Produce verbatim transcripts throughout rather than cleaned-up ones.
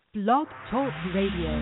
Blog Talk Radio.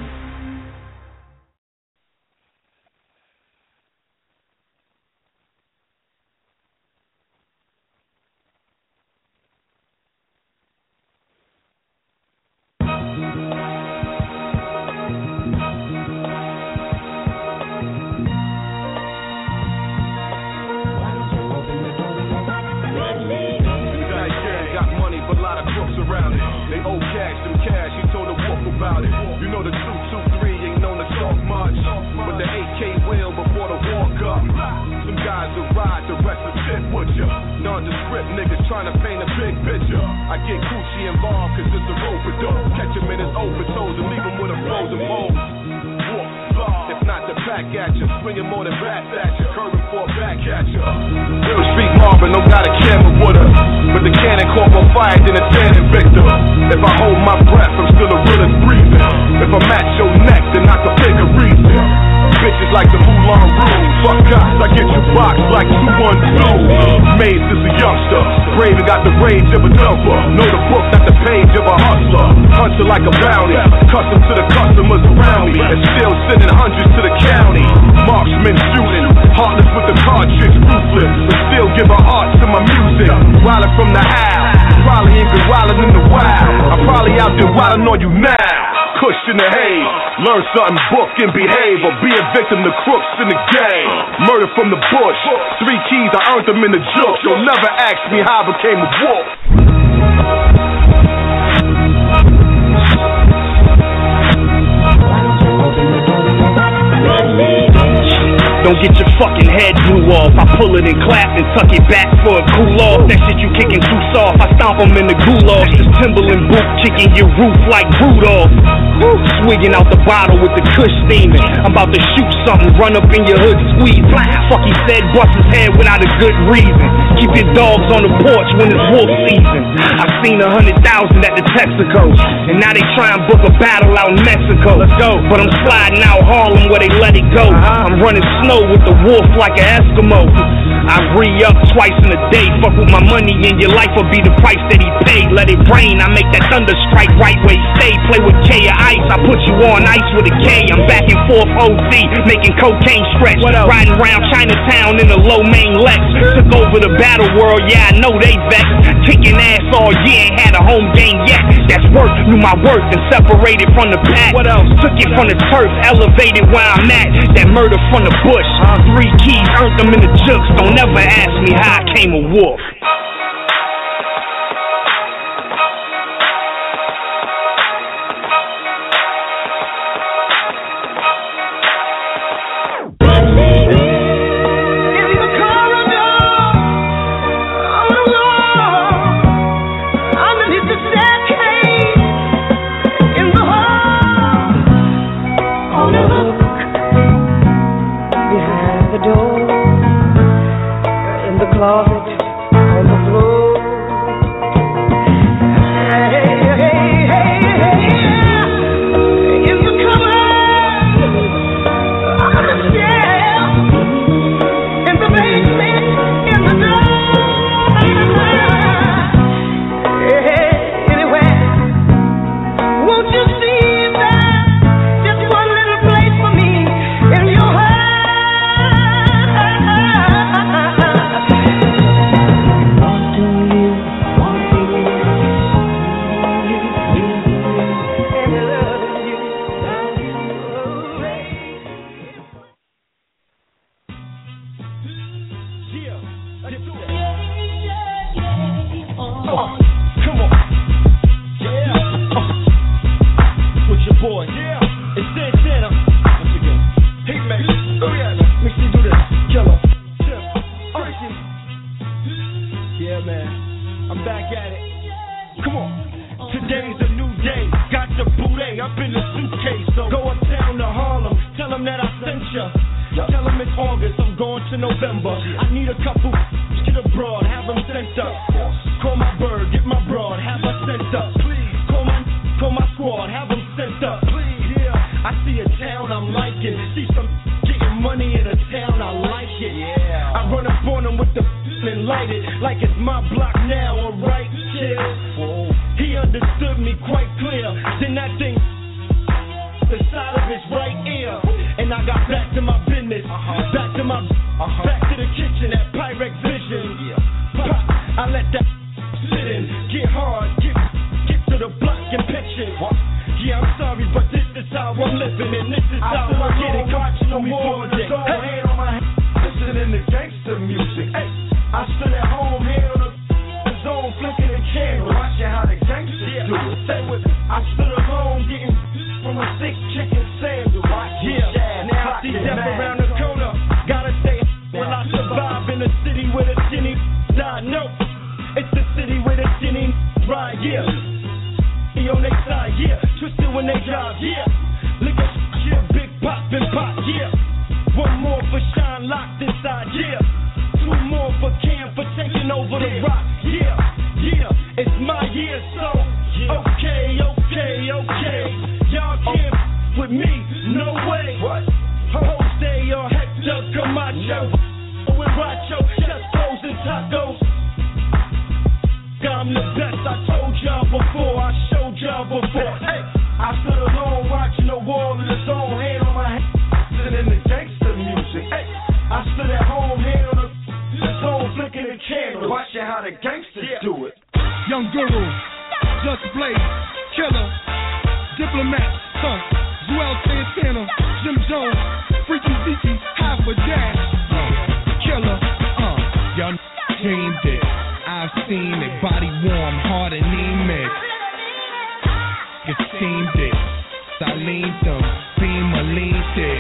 Something, book and behave, or be a victim to crooks in the game. Murder from the bush, three keys, I earned them in the jokes. You'll never ask me how I became a wolf. Don't get your fucking head blew off. I pull it and clap and tuck it back for a cool off. That shit you kicking too soft, I stomp them in the goulash. This Timberland boot kicking your roof like Rudolph. Swigging out the bottle with the kush steaming. I'm about to shoot something, run up in your hood squeezing. Fuck he said, bust his head without a good reason. Keep your dogs on the porch when it's wolf season. I seen a hundred thousand at the Texaco, and now they try and book a battle out in Mexico. Let's go. But I'm sliding out Harlem where they let it go. Uh-huh. I'm running snow with the wolf like an Eskimo. I re-up twice in a day. Fuck with my money and your life will be the price that he paid. Let it rain, I make that thunder strike right where he stay. Play with K or ice, I put you on ice with a K. I'm back and forth O D, making cocaine stretch. Riding around Chinatown in a low main Lex. Took over the battle world, yeah I know they vexed. Kicking ass all year, ain't had a home game yet. That's work, knew my worth and separated from the pack. What else? Took it from the turf, elevated where I'm at. That murder from the bush, three keys, earned them in the jukes. Don't never ask me how I came a wolf. He understood me quite clear. Then that thing shit. What? Yeah, I'm sorry, but this is how I'm living, and this is how I get it. Watching the war with it. Hey. Hand on my head, listening to gangster music. Hey, I stood at home, hand on the zone, flicking a candle, watching how the gangsters yeah. do it. Say what? I stood alone, getting from a thick chicken sandal. Yeah, now I see death around the corner. Gotta stay while I survive in a city where the skinny die. No, it's the city where the skinny ride. Yeah. On their side, yeah, twisted when they drive, yeah. Look at yeah, big pop and pop, yeah. One more for Shine locked inside, yeah. Two more for Cam for taking over the rock, yeah, yeah. It's my year, so okay, okay, okay. Y'all can't f- with me, no way. What? Jose or Hector Camacho, with Racho, Chestos and tacos. I'm the best, I told y'all before, I showed y'all before. Hey, I stood alone watching the wall in the zone, hand on my head, listening to gangster music. Hey, I stood at home, hand on the, the zone, flicking the candle, watching how the gangsters yeah. do it. Young Guru, Just Blaze, Killer, Diplomat, huh, Joel Santana, Jim Jones, Freaky Zeke, Half a Dash, uh, Killer, uh, y'all dreamed it. I've seen it, body warm, heart anemic. Get steamed it, Saline them, beam or leaned it.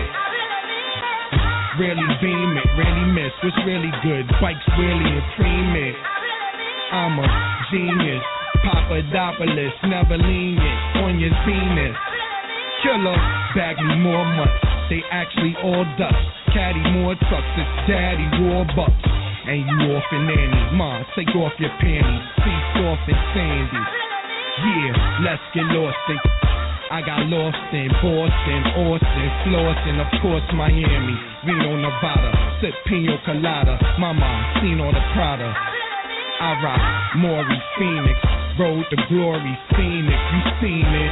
Really beam it, really miss, what's really good, bikes really and cream it. I'm a genius, Papadopoulos, never lenient, on your Venus. Killer, bag me more mutts, they actually all ducks. Caddy more trucks, it's daddy raw bucks. And you off in Annie, ma, take off your panties, cease off in Sandy. Yeah, let's get lost in. I got lost in Boston, Austin, Flossin, of course Miami, Reno, Nevada, sip pina colada, mama, seen all the Prada. I rock Maury, Phoenix, road to glory, scenic, you seen it.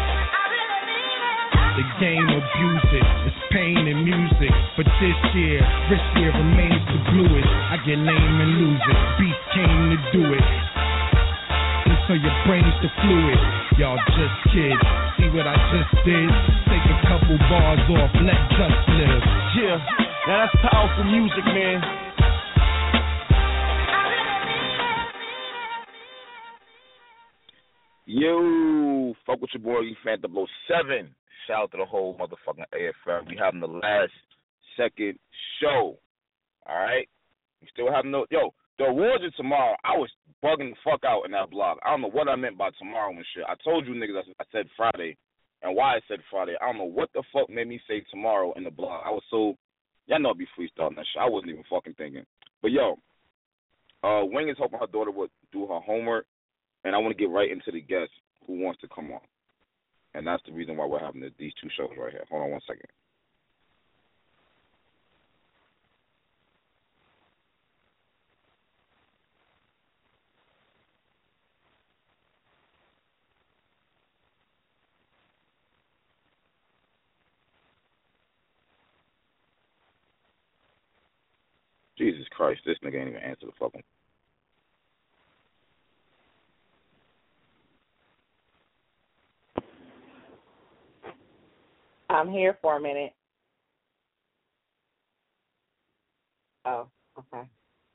The game abuse it, it's pain and music. But this year, this year remains the bluest. I get lame and lose it, beast came to do it. And so your brain's the fluid. Y'all just kids, see what I just did? Take a couple bars off, let just live. Yeah, now that's powerful music, man. Yo, fuck with your boy, you Phantom oh seven. Shout out to the whole motherfucking A F M. We having the last second show. All right? We still have no. Yo, the awards are tomorrow. I was bugging the fuck out in that blog. I don't know what I meant by tomorrow and shit. I told you niggas I said Friday. And why I said Friday, I don't know what the fuck made me say tomorrow in the blog. I was so. Y'all know I'd be freestyling that shit. I wasn't even fucking thinking. But yo, uh, Wing is hoping her daughter would do her homework. And I want to get right into the guest who wants to come on. And that's the reason why we're having the, these two shows right here. Hold on one second. Jesus Christ, this nigga ain't even answer the fucking. I'm here for a minute. Oh, okay.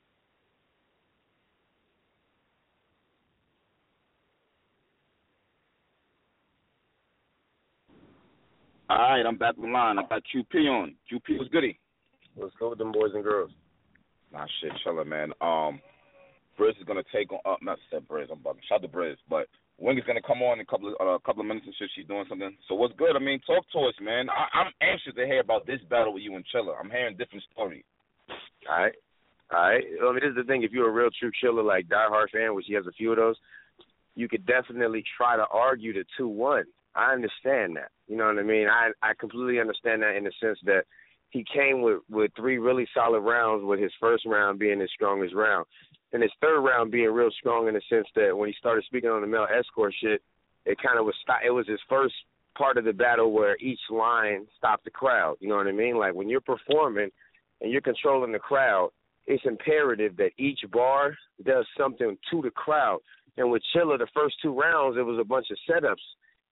All right, I'm back on the line. I got Q P on. Q P, what's goody? What's good with them boys and girls? Nah, shit, chillin', man. Um, Briz is gonna take on. Uh, not said Briz, I'm bugging. Shout out to Briz, but Wing is gonna come on in a couple of uh, couple of minutes and shit. She's doing something. So what's good? I mean, talk to us, man. I, I'm anxious to hear about this battle with you and Chilla. I'm hearing different stories. All right, all right. Well, I mean, this is the thing. If you're a real true Chilla, like diehard fan, which he has a few of those, you could definitely try to argue the two one. I understand that. You know what I mean? I I completely understand that in the sense that he came with, with three really solid rounds, with his first round being his strongest round. And his third round being real strong in the sense that when he started speaking on the male escort shit, it kind of was it was his first part of the battle where each line stopped the crowd. You know what I mean? Like when you're performing and you're controlling the crowd, it's imperative that each bar does something to the crowd. And with Chilla, the first two rounds, it was a bunch of setups.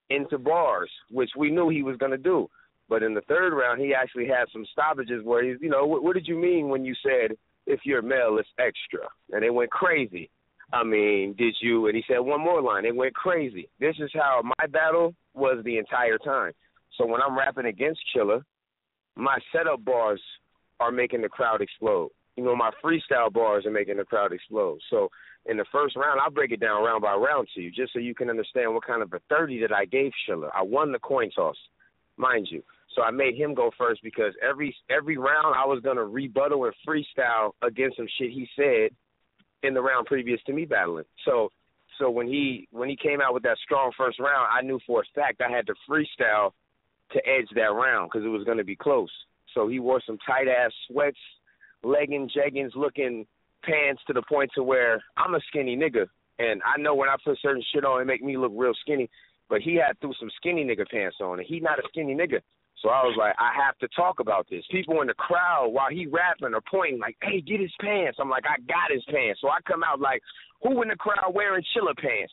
into bars, which we knew he was going to do. But in the third round, he actually had some stoppages where he's, you know, what, what did you mean when you said, if you're male, it's extra? And they went crazy. I mean, did you? And he said one more line. It went crazy. This is how my battle was the entire time. So when I'm rapping against Chilla, my setup bars are making the crowd explode. You know, my freestyle bars are making the crowd explode. So in the first round, I'll break it down round by round to you just so you can understand what kind of a thirty that I gave Chilla. I won the coin toss, mind you. So I made him go first because every every round I was going to rebuttal and freestyle against some shit he said in the round previous to me battling. So so when he when he came out with that strong first round, I knew for a fact I had to freestyle to edge that round because it was going to be close. So he wore some tight-ass sweats, leggings, jeggings looking pants to the point to where I'm a skinny nigga. And I know when I put certain shit on, it make me look real skinny. But he had threw some skinny nigga pants on, and he not a skinny nigga. So I was like, I have to talk about this. People in the crowd, while he rapping, are pointing like, hey, get his pants. I'm like, I got his pants. So I come out like, who in the crowd wearing Chilla pants?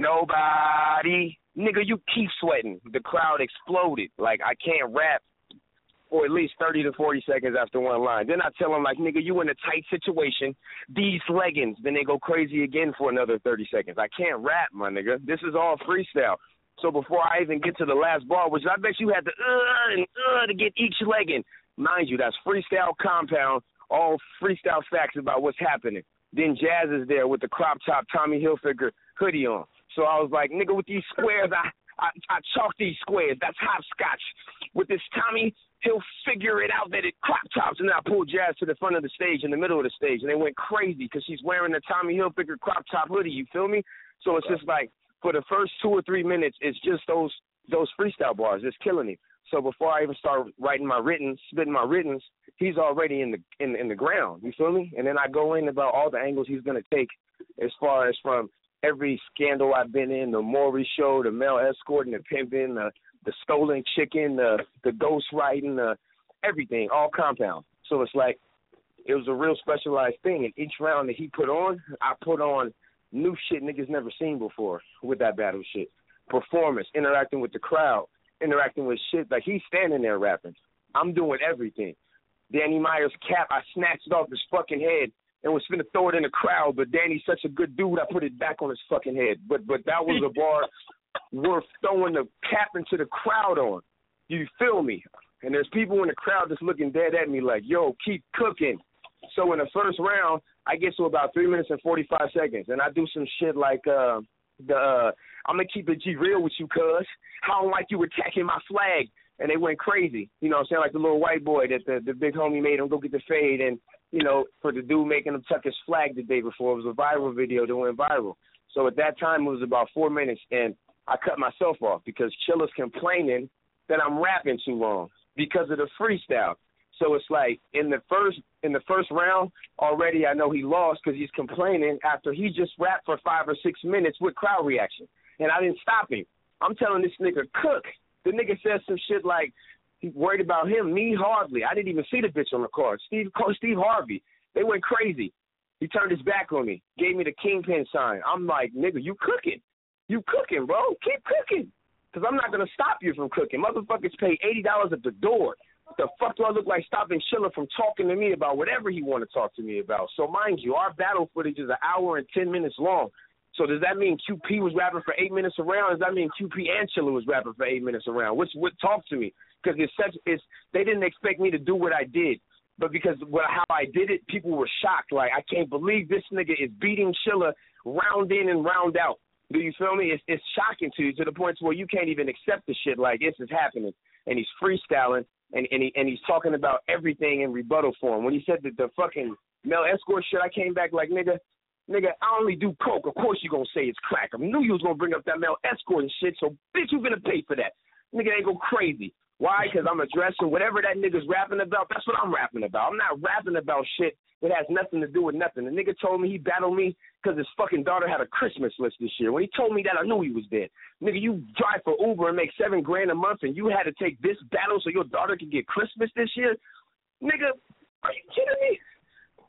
Nobody. Nigga, you keep sweating. The crowd exploded. Like, I can't rap for at least thirty to forty seconds after one line. Then I tell them, like, nigga, you in a tight situation. These leggings. Then they go crazy again for another thirty seconds. I can't rap, my nigga. This is all freestyle. So before I even get to the last bar, which I bet you had to uh and uh to get each legging. Mind you, that's freestyle compound, all freestyle facts about what's happening. Then Jazz is there with the crop top Tommy Hilfiger hoodie on. So I was like, nigga, with these squares, I, I, I chalk these squares. That's hopscotch. With this Tommy, he'll figure it out that it crop tops. And then I pulled Jazz to the front of the stage, in the middle of the stage, and they went crazy because she's wearing the Tommy Hilfiger crop top hoodie. You feel me? So it's just like, for the first two or three minutes, it's just those those freestyle bars. It's killing me. So before I even start writing my written, spitting my writtens, he's already in the in, in the ground. You feel me? And then I go in about all the angles he's going to take as far as from every scandal I've been in, the Maury show, the male escorting, the pimping, the, the stolen chicken, the, the ghost writing, the, everything, all compound. So it's like it was a real specialized thing. And each round that he put on, I put on new shit niggas never seen before with that battle shit. Performance, interacting with the crowd, interacting with shit. Like, he's standing there rapping. I'm doing everything. Danny Myers' cap, I snatched off his fucking head and was finna throw it in the crowd, but Danny's such a good dude, I put it back on his fucking head. But but that was a bar worth throwing the cap into the crowd on. You feel me? And there's people in the crowd just looking dead at me like, yo, keep cooking. So in the first round, I get to about three minutes and forty-five seconds, and I do some shit like, uh, the uh, I'm going to keep it G real with you, cuz. I don't like you attacking my flag. And they went crazy. You know what I'm saying? Like the little white boy that the, the big homie made him go get the fade. And, you know, for the dude making him tuck his flag the day before, it was a viral video that went viral. So at that time, it was about four minutes, and I cut myself off because Chilla's complaining that I'm rapping too long because of the freestyle. So it's like in the first in the first round, already I know he lost because he's complaining after he just rapped for five or six minutes with crowd reaction. And I didn't stop him. I'm telling this nigga, cook. The nigga said some shit like he's worried about him, me hardly. I didn't even see the bitch on the card. Steve Steve Harvey. They went crazy. He turned his back on me, gave me the kingpin sign. I'm like, nigga, you cooking. You cooking, bro. Keep cooking. Because I'm not going to stop you from cooking. Motherfuckers pay eighty dollars at the door. The fuck do I look like stopping Chilla from talking to me about whatever he want to talk to me about? So mind you, our battle footage is an hour and ten minutes long. So does that mean Q P was rapping for eight minutes around? Does that mean Q P and Chilla was rapping for eight minutes around? Which would talk to me? Because it's such, it's, they didn't expect me to do what I did. But because what, how I did it, people were shocked. Like, I can't believe this nigga is beating Chilla round in and round out. Do you feel me? It's, it's shocking to you to the point where you can't even accept the shit like this is happening. And he's freestyling, and, and, he, and he's talking about everything in rebuttal form. When he said that the fucking male escort shit, I came back like, nigga, Nigga, I only do coke. Of course you gonna say it's crack. I knew you was gonna bring up that male escort and shit, so bitch, you gonna pay for that. Nigga ain't go crazy. Why? Because I'm addressing whatever that nigga's rapping about. That's what I'm rapping about. I'm not rapping about shit that has nothing to do with nothing. The nigga told me he battled me because his fucking daughter had a Christmas list this year. When he told me that, I knew he was dead. Nigga, you drive for Uber and make seven grand a month, and you had to take this battle so your daughter could get Christmas this year? Nigga, are you kidding me?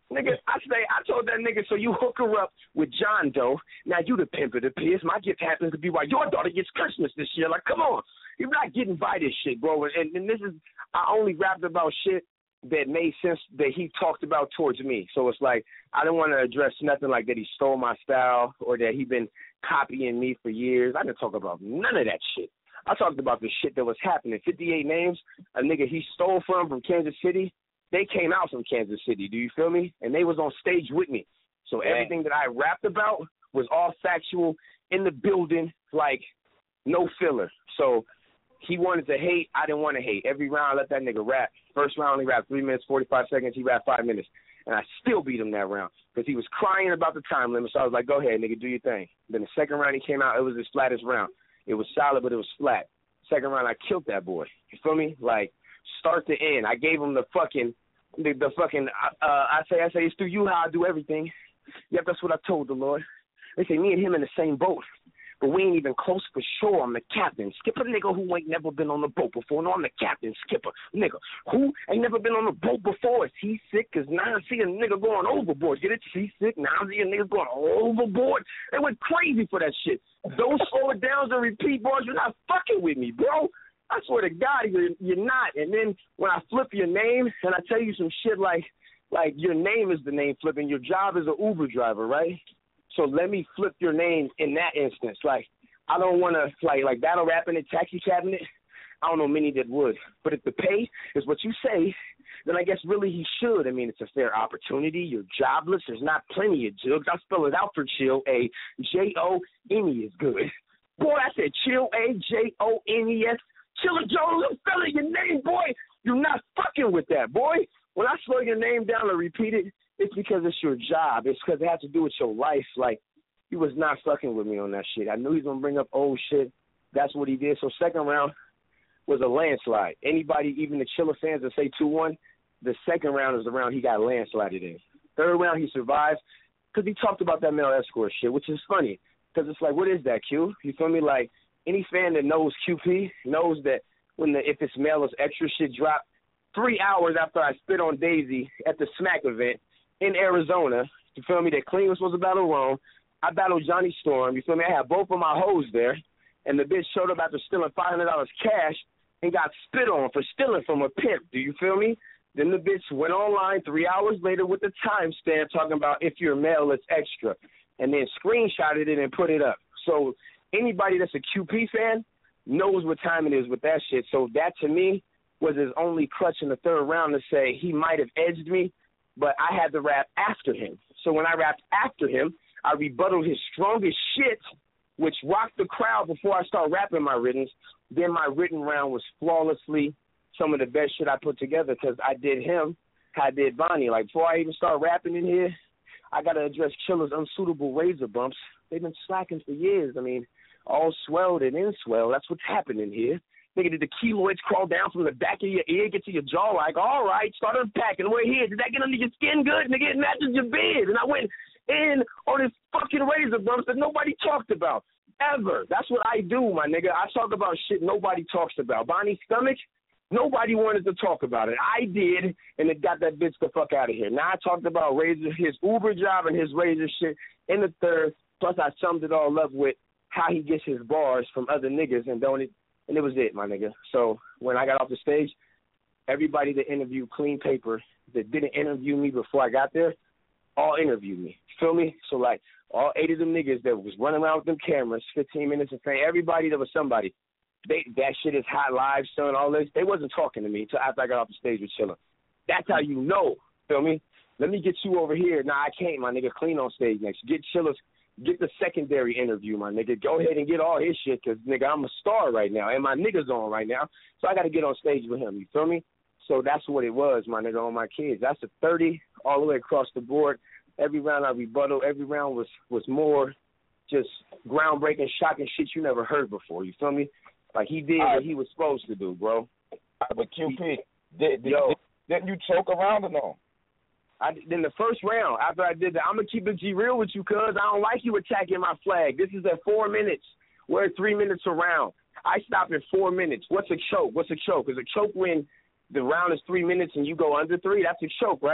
Nigga, I say, I told that nigga, so you hook her up with John Doe. Now you the pimp of the piss. My gift happens to be why your daughter gets Christmas this year. Like, come on. You're not getting by this shit, bro. And, and this is, I only rapped about shit that made sense that he talked about towards me. So it's like, I didn't want to address nothing like that he stole my style or that he been copying me for years. I didn't talk about none of that shit. I talked about the shit that was happening. fifty-eight names, a nigga he stole from from Kansas City, they came out from Kansas City, do you feel me? And they was on stage with me. So yeah. Everything that I rapped about was all factual, in the building, like no filler. So he wanted to hate, I didn't want to hate. Every round I let that nigga rap. First round he rapped three minutes, forty-five seconds, he rapped five minutes. And I still beat him that round because he was crying about the time limit. So I was like, go ahead, nigga, do your thing. Then the second round he came out, it was his flattest round. It was solid, but it was flat. Second round, I killed that boy. You feel me? Like, start to end. I gave him the fucking, the, the fucking, uh, I say, I say, it's through you how I do everything. Yep, that's what I told the Lord. They say me and him in the same boat, but we ain't even close for sure. I'm the captain. Skipper, nigga who ain't never been on the boat before. No, I'm the captain. Skipper, nigga who ain't never been on the boat before. Is he sick? Because now I see a nigga going overboard. Get it? He sick? Now I see a nigga going overboard. They went crazy for that shit. Those slow it downs and repeat bars, you're not fucking with me, bro. I swear to God, you're, you're not. And then when I flip your name and I tell you some shit like, like your name is the name flipping, your job is an Uber driver, right? So let me flip your name in that instance. Like, I don't want to, like, like battle rapping at Taxi Cabinet. I don't know many that would. But if the pay is what you say, then I guess really he should. I mean, it's a fair opportunity. You're jobless. There's not plenty of jugs. I spell it out for chill. A J O N E is good. Boy, I said chill. A J O N E S. Chilla Jones, I'm spelling your name, boy. You're not fucking with that, boy. When I slow your name down and repeat it, it's because it's your job. It's because it has to do with your life. Like, he was not fucking with me on that shit. I knew he was going to bring up old shit. That's what he did. So second round was a landslide. Anybody, even the Chilla fans that say two one, the second round is the round he got landslided in. Third round he survived because he talked about that male escort shit, which is funny because it's like, what is that, Q? You feel me? Like, any fan that knows Q P knows that when the If It's Male It's Extra shit dropped, three hours after I spit on Daisy at the Smack event in Arizona, you feel me, that Clean was supposed to battle Rome, I battled Johnny Storm, you feel me? I had both of my hoes there, and the bitch showed up after stealing five hundred dollars cash and got spit on for stealing from a pimp, do you feel me? Then the bitch went online three hours later with the timestamp talking about If You're Male, It's Extra, and then screenshotted it and put it up. So anybody that's a Q P fan knows what time it is with that shit. So that, to me, was his only crutch in the third round to say he might have edged me, but I had to rap after him. So when I rapped after him, I rebutted his strongest shit, which rocked the crowd before I started rapping my writtens. Then my written round was flawlessly some of the best shit I put together because I did him how I did Bonnie. Like, before I even start rapping in here, I got to address Chilla's unsuitable razor bumps. They've been slacking for years. I mean, all swelled and in swell. That's what's happening here. Nigga, did the keloids crawl down from the back of your ear, get to your jaw like, all right, start unpacking. We're here. Did that get under your skin good? Nigga, it matches your beard. And I went in on this fucking razor bumps that nobody talked about, ever. That's what I do, my nigga. I talk about shit nobody talks about. Bonnie's stomach, nobody wanted to talk about it. I did, and it got that bitch the fuck out of here. Now I talked about razor, his Uber job and his razor shit in the third, plus I summed it all up with how he gets his bars from other niggas and don't it. And it was it, my nigga. So when I got off the stage, everybody that interviewed Clean Paper that didn't interview me before I got there, all interviewed me. Feel me? So, like, all eight of them niggas that was running around with them cameras, fifteen minutes of fame, everybody that was somebody, they that shit is hot live, son, all this. They wasn't talking to me until after I got off the stage with Chilla. That's how you know. Feel me? Let me get you over here. Nah, I can't, my nigga. Clean on stage next. Get Chilla's. Get the secondary interview, my nigga. Go ahead and get all his shit because, nigga, I'm a star right now, and my nigga's on right now, so I got to get on stage with him. You feel me? So that's what it was, my nigga, on my kids. That's a thirty all the way across the board. Every round I rebuttal, every round was, was more just groundbreaking, shocking shit you never heard before. You feel me? Like, he did what he was supposed to do, bro. But Q P, did, did, Yo, didn't you choke around or no? I, in the first round, after I did that, I'm going to keep it G real with you, cuz I don't like you attacking my flag. This is at four minutes. We're at three minutes around. I stop at four minutes. What's a choke? What's a choke? Is a choke when the round is three minutes and you go under three? That's a choke, right?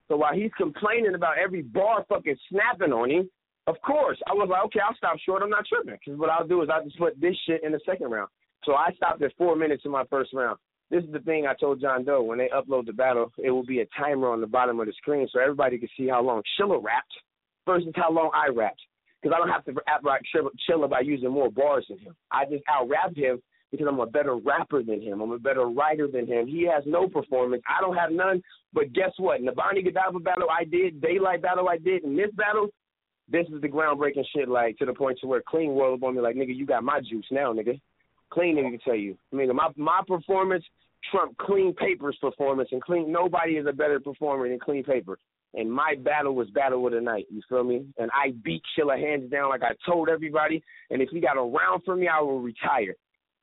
So while he's complaining about every bar fucking snapping on him, of course, I was like, okay, I'll stop short. I'm not tripping. Because what I'll do is I'll just put this shit in the second round. So I stopped at four minutes in my first round. This is the thing I told John Doe. When they upload the battle, it will be a timer on the bottom of the screen so everybody can see how long Chilla rapped versus how long I rapped. Because I don't have to out-rap Chilla by using more bars than him. I just out-rapped him because I'm a better rapper than him. I'm a better writer than him. He has no performance. I don't have none. But guess what? In the Bonnie Godiva battle I did, Daylight battle I did, in this battle, this is the groundbreaking shit, like, to the point to where Clean rolled up on me like, nigga, you got my juice now, nigga. Clean nigga can tell you. I mean, my my performance trumped Clean Paper's performance, and Clean nobody is a better performer than Clean Paper. And my battle was battle of the night, you feel me? And I beat Chilla hands down like I told everybody. And if he got a round for me, I will retire.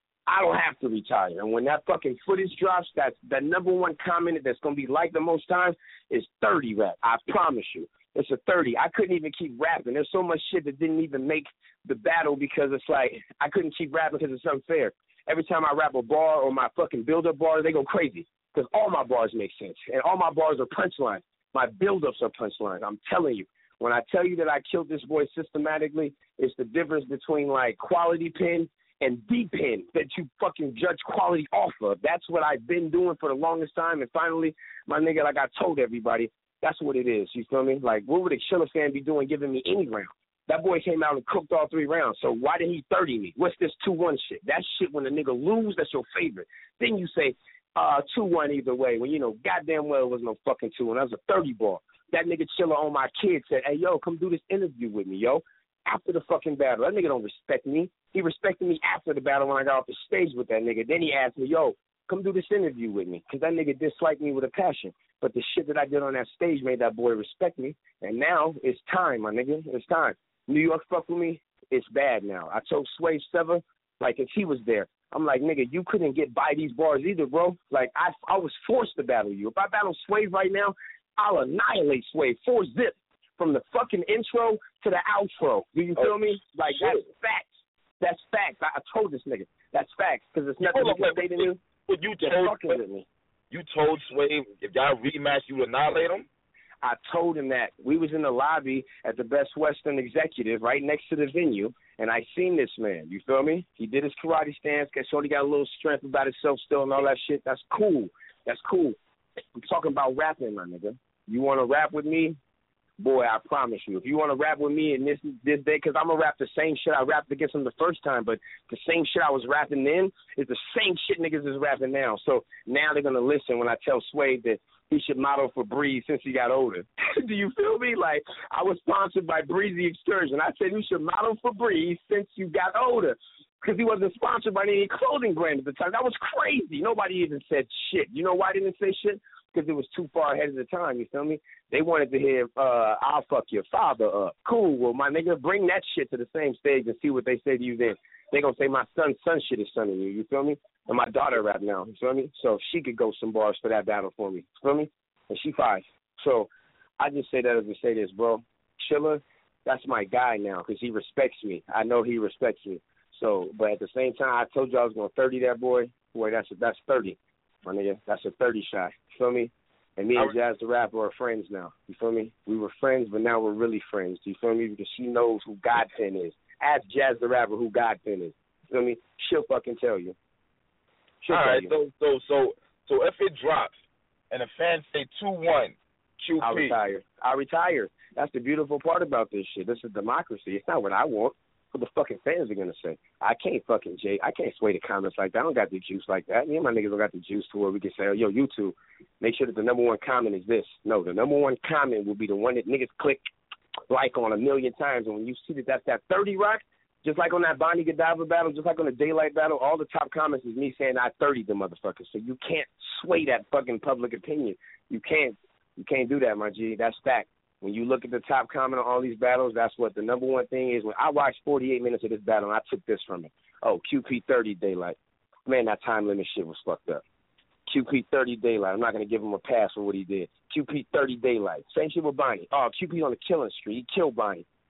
I don't have to retire. And when that fucking footage drops, that's the number one comment that's going to be liked the most times is thirty rap. I promise you. It's a thirty. I couldn't even keep rapping. There's so much shit that didn't even make the battle because it's like I couldn't keep rapping because it's unfair. Every time I rap a bar or my fucking build-up bars, they go crazy because all my bars make sense. And all my bars are punchlines. My build-ups are punchlines. I'm telling you. When I tell you that I killed this boy systematically, it's the difference between, like, quality pen and deep pen that you fucking judge quality off of. That's what I've been doing for the longest time. And finally, my nigga, like I told everybody, that's what it is. You feel me? Like, what would a Chilla fan be doing giving me any round? That boy came out and cooked all three rounds. So why did he thirty me? What's this two one shit? That shit when the nigga lose, that's your favorite. Then you say uh, two one either way when, you know, goddamn well it was no fucking two one. That was a thirty ball. That nigga Chilla on my kid said, hey, yo, come do this interview with me, yo. After the fucking battle. That nigga don't respect me. He respected me after the battle when I got off the stage with that nigga. Then he asked me, yo, come do this interview with me. Because that nigga disliked me with a passion. But the shit that I did on that stage made that boy respect me. And now it's time, my nigga. It's time. New York fuck with me. It's bad now. I told Sway Sever, like, if he was there, I'm like, nigga, you couldn't get by these bars either, bro. Like, I I was forced to battle you. If I battle Sway right now, I'll annihilate Sway. Four zip from the fucking intro to the outro. Do you feel oh, me? Like, shit. That's facts. That's facts. I, I told this nigga. That's facts. Because it's nothing you can say to me. But you told, with me. You told Sway if y'all rematch, you would annihilate him? I told him that. We was in the lobby at the Best Western Executive right next to the venue, and I seen this man. You feel me? He did his karate stance. Shorty got a little strength about himself still and all that shit. That's cool. That's cool. I'm talking about rapping, my nigga. You want to rap with me? Boy, I promise you. If you want to rap with me in this this day, because I'm going to rap the same shit I rapped against him the first time, but the same shit I was rapping then is the same shit niggas is rapping now. So now they're going to listen when I tell Sway that he should model for Breeze since he got older. Do you feel me? Like, I was sponsored by Breezy Excursion. I said you should model for Breeze since you got older. Because he wasn't sponsored by any clothing brand at the time. That was crazy. Nobody even said shit. You know why they didn't say shit? Because it was too far ahead of the time, you feel me? They wanted to hear, uh, I'll fuck your father up. Cool. Well, my nigga, bring that shit to the same stage and see what they say to you then. They going to say my son's son shit is sonning you, you feel me? And my daughter rap now, you feel me? So she could go some bars for that battle for me, you feel me? And she five. So I just say that as to say this, bro. Chilla, that's my guy now because he respects me. I know he respects me. So, but at the same time, I told you I was going to thirty that boy. Boy, that's a, that's thirty. My nigga, that's a thirty shot. You feel me? And me and Jazz the Rapper are friends now. You feel me? We were friends, but now we're really friends. Do you feel me? Because she knows who Godpen is. Ask Jazz the Rapper who Godpen is. You feel me? She'll fucking tell you. She'll All tell right, you. so so so so if it drops and the fans say two one, Q P. I'll retire. I'll retire. That's the beautiful part about this shit. This is democracy. It's not what I want. What the fucking fans are gonna say. I can't fucking Jay. I can't sway the comments like that. I don't got the juice like that. Me and my niggas don't got the juice to where we can say, oh, yo, YouTube, make sure that the number one comment is this. No, the number one comment will be the one that niggas click like on a million times. And when you see that that's that thirty rock, just like on that Bonnie Godiva battle, just like on the Daylight battle, all the top comments is me saying I thirty the motherfuckers. So you can't sway that fucking public opinion. You can't. You can't do that, my G. That's fact. When you look at the top comment on all these battles, that's what the number one thing is. When I watched forty-eight minutes of this battle, and I took this from it. Oh, Q P thirty Daylight. Man, that time limit shit was fucked up. Q P thirty Daylight. I'm not going to give him a pass for what he did. Q P thirty Daylight. Same shit with Bonnie. Oh, Q P on the killing street. He killed Bonnie.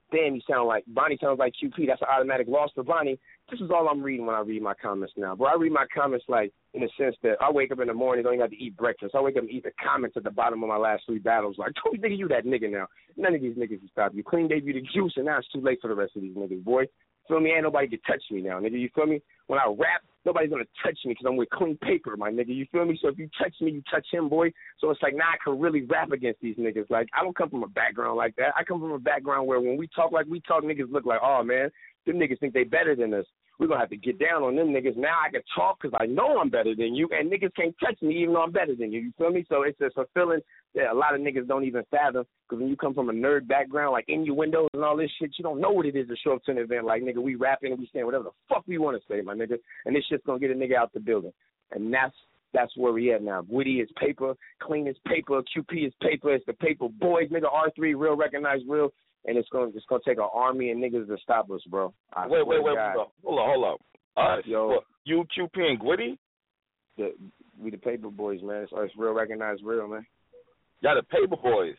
damn, you sound like, Bonnie sounds like Q P. That's an automatic loss for Bonnie. This is all I'm reading when I read my comments now. Bro, I read my comments like in the sense that I wake up in the morning, don't even have to eat breakfast. I wake up and eat the comments at the bottom of my last three battles. Like, oh, nigga, you that nigga now. None of these niggas can stop you. Clean gave you the juice, and now it's too late for the rest of these niggas, boy. Feel me? Ain't nobody can touch me now, nigga. You feel me? When I rap, nobody's going to touch me because I'm with clean paper, my nigga. You feel me? So if you touch me, you touch him, boy. So it's like, now I can really rap against these niggas. Like, I don't come from a background like that. I come from a background where when we talk like we talk, niggas look like, oh, man, them niggas think they better than us. We're going to have to get down on them niggas. Now I can talk because I know I'm better than you, and niggas can't touch me even though I'm better than you. You feel me? So it's just a feeling that a lot of niggas don't even fathom because when you come from a nerd background, like innuendos and all this shit, you don't know what it is to show up to an event. Like, nigga, we rapping and we saying whatever the fuck we want to say, my nigga, and this shit's going to get a nigga out the building. And that's that's where we at now. Witty is paper, clean is paper, Q P is paper, it's the paper boys, nigga, R three, real, recognized real, and it's going it's gonna take an army and niggas to stop us, bro. I wait, wait, wait, God. wait, hold on, hold on. Us, Yo, what, you, Q P, and Gwitty? The, we the paper boys, man. It's, it's real, recognized real, man. Y'all the paper boys.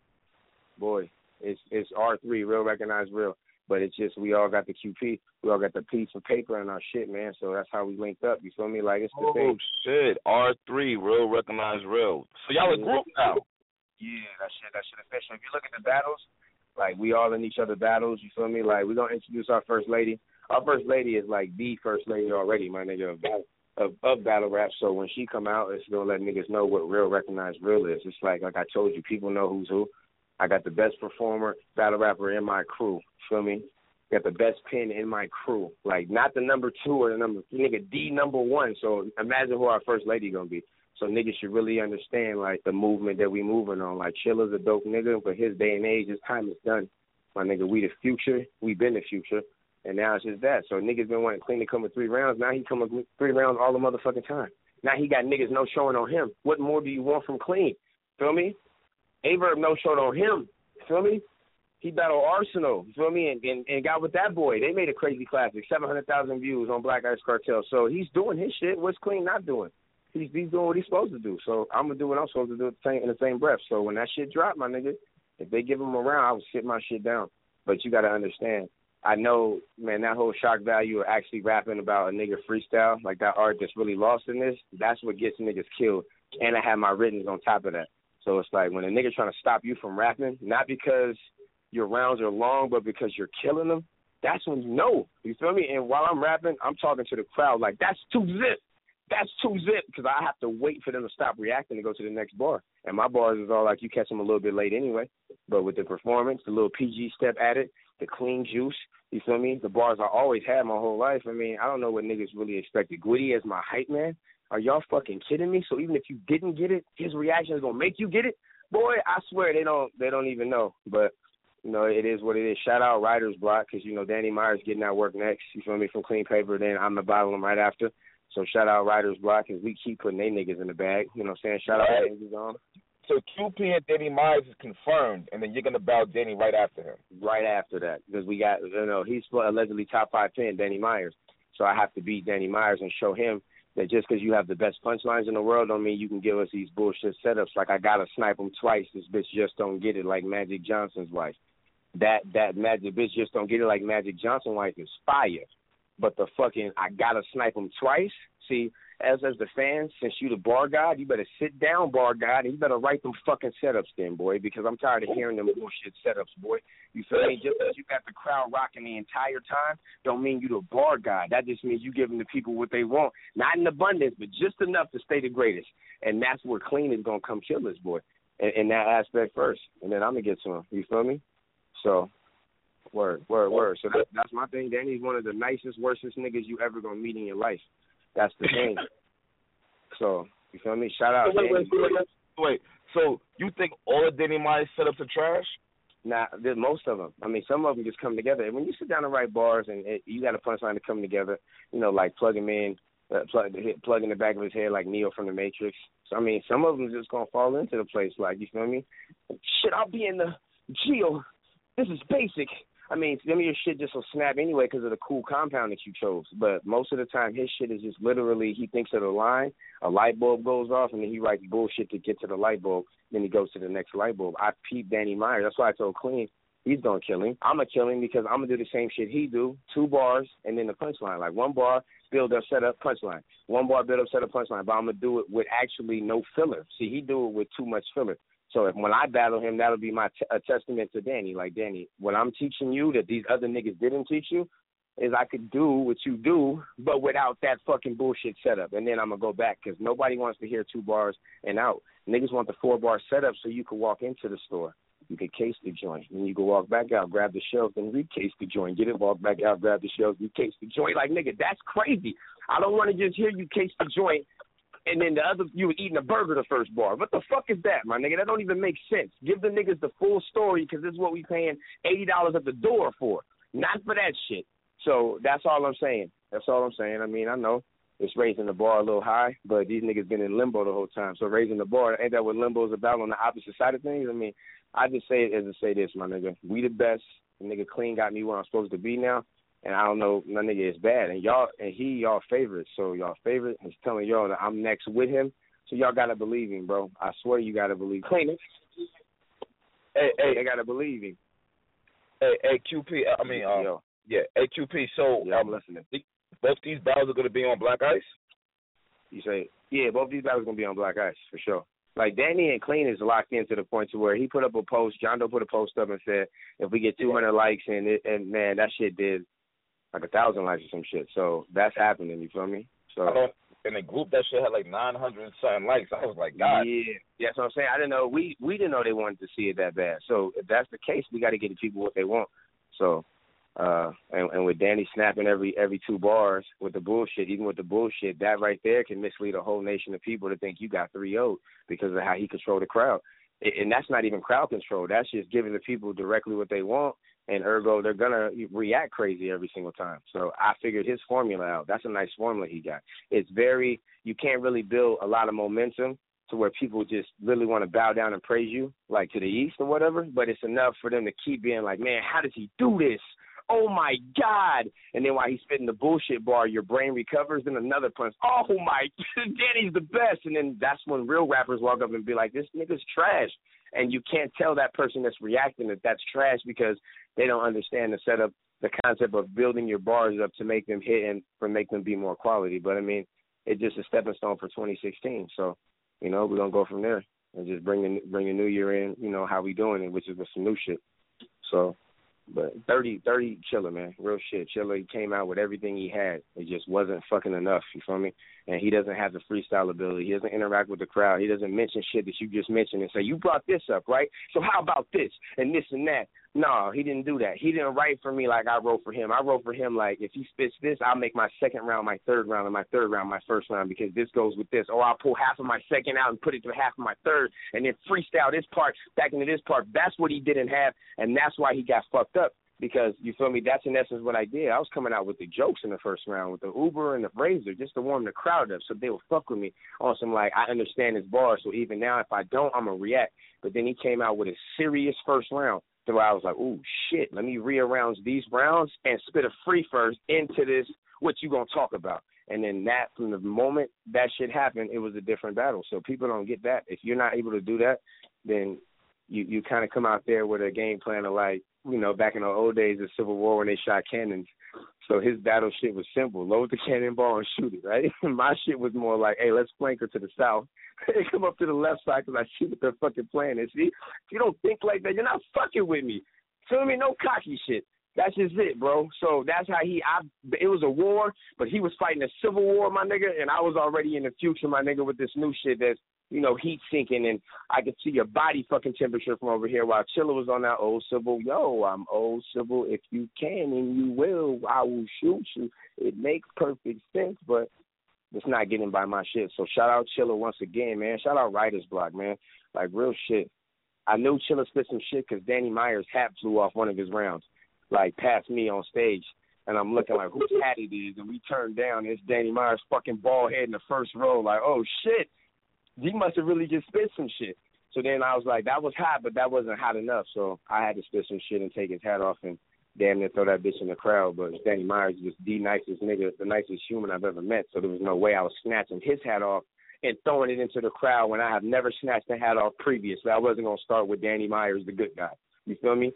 Boy, it's it's R three, real, recognized real. But it's just we all got the Q P. We all got the piece of paper and our shit, man. So that's how we linked up. You feel me? Like, it's the oh, thing. shit. R three, real, recognized real. So y'all a group now? Yeah, that shit, that shit official. If you look at the battles, like, we all in each other battles, you feel me? Like, we going to introduce our first lady. Our first lady is, like, the first lady already, my nigga, of, of, of battle rap. So when she come out, it's going to let niggas know what real, recognized real is. It's like, like I told you, people know who's who. I got the best performer, battle rapper in my crew, you feel me? Got the best pen in my crew. Like, not the number two or the number three, nigga, the number one. So imagine who our first lady going to be. So niggas should really understand, like, the movement that we moving on. Like, Chilla's a dope nigga, but his day and age, his time is done. My nigga, we the future. We been the future. And now it's just that. So niggas been wanting Clean to come with three rounds. Now he come with three rounds all the motherfucking time. Now he got niggas no showing on him. What more do you want from Clean? Feel me? Averb no showed on him. Feel me? He battled Arsenal. Feel me? And, and, and got with that boy. They made a crazy classic. seven hundred thousand views on Black Ice Cartel. So he's doing his shit. What's Clean not doing? He's, he's doing what he's supposed to do. So I'm going to do what I'm supposed to do at the same, in the same breath. So when that shit drop, my nigga, if they give him a round, I would sit my shit down. But you got to understand, I know, man, that whole shock value of actually rapping about a nigga freestyle, like that art that's really lost in this, that's what gets niggas killed. And I have my writtens on top of that. So it's like when a nigga trying to stop you from rapping, not because your rounds are long, but because you're killing them, that's when you know. You feel me? And while I'm rapping, I'm talking to the crowd like, that's too zip. That's too zip, because I have to wait for them to stop reacting to go to the next bar. And my bars is all like, you catch them a little bit late anyway. But with the performance, the little P G step at it, the clean juice, you feel me? The bars I always had my whole life. I mean, I don't know what niggas really expected. Gwitty as my hype man? Are y'all fucking kidding me? So even if you didn't get it, his reaction is going to make you get it? Boy, I swear they don't they don't even know. But, you know, it is what it is. Shout out Writer's Block, because, you know, Danny Myers getting that work next. You feel me? From Clean Paper, then I'm going to battle him right after. So shout out Writer's Block, because we keep putting they niggas in the bag. You know what I'm saying? Shout out right. niggas on. So Q P and Danny Myers is confirmed, and then you're going to battle Danny right after him. Right after that, because we got, you know, he's allegedly top five ten, Danny Myers. So I have to beat Danny Myers and show him that just because you have the best punchlines in the world don't mean you can give us these bullshit setups. Like, I got to snipe him twice. This bitch just don't get it like Magic Johnson's wife. That that Magic bitch just don't get it like Magic Johnson's wife is fire. But the fucking, I got to snipe him twice. See, as as the fans, since you the bar god, you better sit down, bar god, and you better write them fucking setups then, boy, because I'm tired of hearing them bullshit setups, boy. You feel me? Just because you got the crowd rocking the entire time don't mean you the bar god. That just means you giving the people what they want. Not in abundance, but just enough to stay the greatest. And that's where Clean is going to come kill this boy in, in that aspect first. And then I'm going to get to him. You feel me? So, word, word, word. So that, that's my thing. Danny's one of the nicest, worstest niggas you ever going to meet in your life. That's the thing. So, you feel me? Shout out. Wait, wait, wait, wait, wait. So, you think all of Danny Myers' setups are trash? Nah, there's most of them. I mean, some of them just come together. And when you sit down and write bars and it, you got a punchline to come together, you know, like plug him in, uh, plug, plug in the back of his head like Neo from The Matrix. So, I mean, some of them just going to fall into the place. Like, you feel me? Shit, I'll be in the Geo. This is basic. I mean, some of your shit just will snap anyway because of the cool compound that you chose. But most of the time, his shit is just literally, he thinks of the line, a light bulb goes off, and then he writes bullshit to get to the light bulb. Then he goes to the next light bulb. I peeped Danny Myers. That's why I told Clean, he's going to kill him. I'm going to kill him because I'm going to do the same shit he do, two bars, and then the punchline. Like one bar, build up, set up, punchline. One bar, build up, set up, punchline. But I'm going to do it with actually no filler. See, he do it with too much filler. So if when I battle him, that'll be my t- a testament to Danny. Like, Danny, what I'm teaching you that these other niggas didn't teach you is I could do what you do, but without that fucking bullshit setup. And then I'm going to go back because nobody wants to hear two bars and out. Niggas want the four-bar setup so you can walk into the store. You can case the joint. Then you can walk back out, grab the shelf, then recase the joint. Get it, walk back out, grab the shelf, recase the joint. Like, nigga, that's crazy. I don't want to just hear you case the joint and then the other, you were eating a burger the first bar. What the fuck is that, my nigga? That don't even make sense. Give the niggas the full story because this is what we paying eighty dollars at the door for. Not for that shit. So that's all I'm saying. That's all I'm saying. I mean, I know it's raising the bar a little high, but these niggas been in limbo the whole time. So raising the bar, ain't that what limbo is about on the opposite side of things? I mean, I just say it as I say this, my nigga. We the best. The nigga Clean got me where I'm supposed to be now. And I don't know, my nigga is bad. And y'all, and he y'all favorite. So y'all favorite is telling y'all that I'm next with him. So y'all got to believe him, bro. I swear you got to believe him. Clean it. Hey, hey. They got to believe him. Hey, hey, Q P, I mean, um, Yo. yeah, hey, Q P, so yeah, I'm um, listening. both these battles are going to be on Black Ice? You say, yeah, both these battles going to be on Black Ice, for sure. Like, Danny and Clean is locked in to the point to where he put up a post, John Doe put a post up and said, if we get two hundred likes, and, it, and man, that shit did like a thousand likes or some shit. So that's happening, you feel me? So I don't, in the group, that shit had like nine hundred and something likes. I was like, God. Yeah, that's what I'm saying. I didn't know, we, we didn't know they wanted to see it that bad. So if that's the case, we got to get the people what they want. So, uh, and, and with Danny snapping every every two bars with the bullshit, even with the bullshit, that right there can mislead a whole nation of people to think you got three oh because of how he controlled the crowd. And that's not even crowd control. That's just giving the people directly what they want, and ergo, they're going to react crazy every single time. So I figured his formula out. That's a nice formula he got. It's very, you can't really build a lot of momentum to where people just really want to bow down and praise you, like to the east or whatever, but it's enough for them to keep being like, man, how does he do this? Oh, my God. And then while he's spitting the bullshit bar, your brain recovers, then another punch. Oh, my, Danny's the best. And then that's when real rappers walk up and be like, this nigga's trash. And you can't tell that person that's reacting that that's trash because they don't understand the setup, the concept of building your bars up to make them hit and for make them be more quality. But, I mean, it's just a stepping stone for twenty sixteen. So, you know, we're going to go from there and just bring the, bring the new year in, you know, how we doing it, which is with some new shit. So, but thirty, thirty, Chilla, man, real shit. Chilla, he came out with everything he had. It just wasn't fucking enough, you feel me? And he doesn't have the freestyle ability. He doesn't interact with the crowd. He doesn't mention shit that you just mentioned and say, you brought this up, right? So how about this and this and that? No, he didn't do that. He didn't write for me like I wrote for him. I wrote for him like, if he spits this, I'll make my second round my third round and my third round my first round because this goes with this. Or I'll pull half of my second out and put it to half of my third and then freestyle this part back into this part. That's what he didn't have, and that's why he got fucked up. Because, you feel me, that's in essence what I did. I was coming out with the jokes in the first round with the Uber and the Razor just to warm the crowd up so they would fuck with me on some, like, I understand his bars, so even now if I don't, I'm going to react. But then he came out with a serious first round to where I was like, ooh, shit, let me rearrange these rounds and spit a free first into this, what you going to talk about. And then that, from the moment that shit happened, it was a different battle. So people don't get that. If you're not able to do that, then you, you kind of come out there with a game plan of like, you know, back in the old days of Civil War when they shot cannons. So his battle shit was simple. Load the cannonball and shoot it, right? My shit was more like, hey, let's flank her to the south and come up to the left side because I see what they're fucking playing. And see, if you don't think like that, you're not fucking with me. Feel me? No cocky shit. That's just it, bro. So that's how he, I, it was a war, but he was fighting a civil war, my nigga, and I was already in the future, my nigga, with this new shit that's, you know, heat sinking, and I could see your body fucking temperature from over here while Chilla was on that old civil. Yo, I'm old civil. If you can and you will, I will shoot you. It makes perfect sense, but it's not getting by my shit. So shout out Chilla once again, man. Shout out Writer's Block, man. Like, real shit. I knew Chilla spit some shit because Danny Myers' hat flew off one of his rounds, like, past me on stage. And I'm looking like, whose hat it is? And we turned down. It's Danny Myers' fucking bald head in the first row. Like, oh, shit. He must have really just spit some shit. So then I was like, that was hot, but that wasn't hot enough. So I had to spit some shit and take his hat off and damn near throw that bitch in the crowd. But Danny Myers is just the nicest nigga, the nicest human I've ever met. So there was no way I was snatching his hat off and throwing it into the crowd when I have never snatched the hat off previously. I wasn't going to start with Danny Myers, the good guy. You feel me?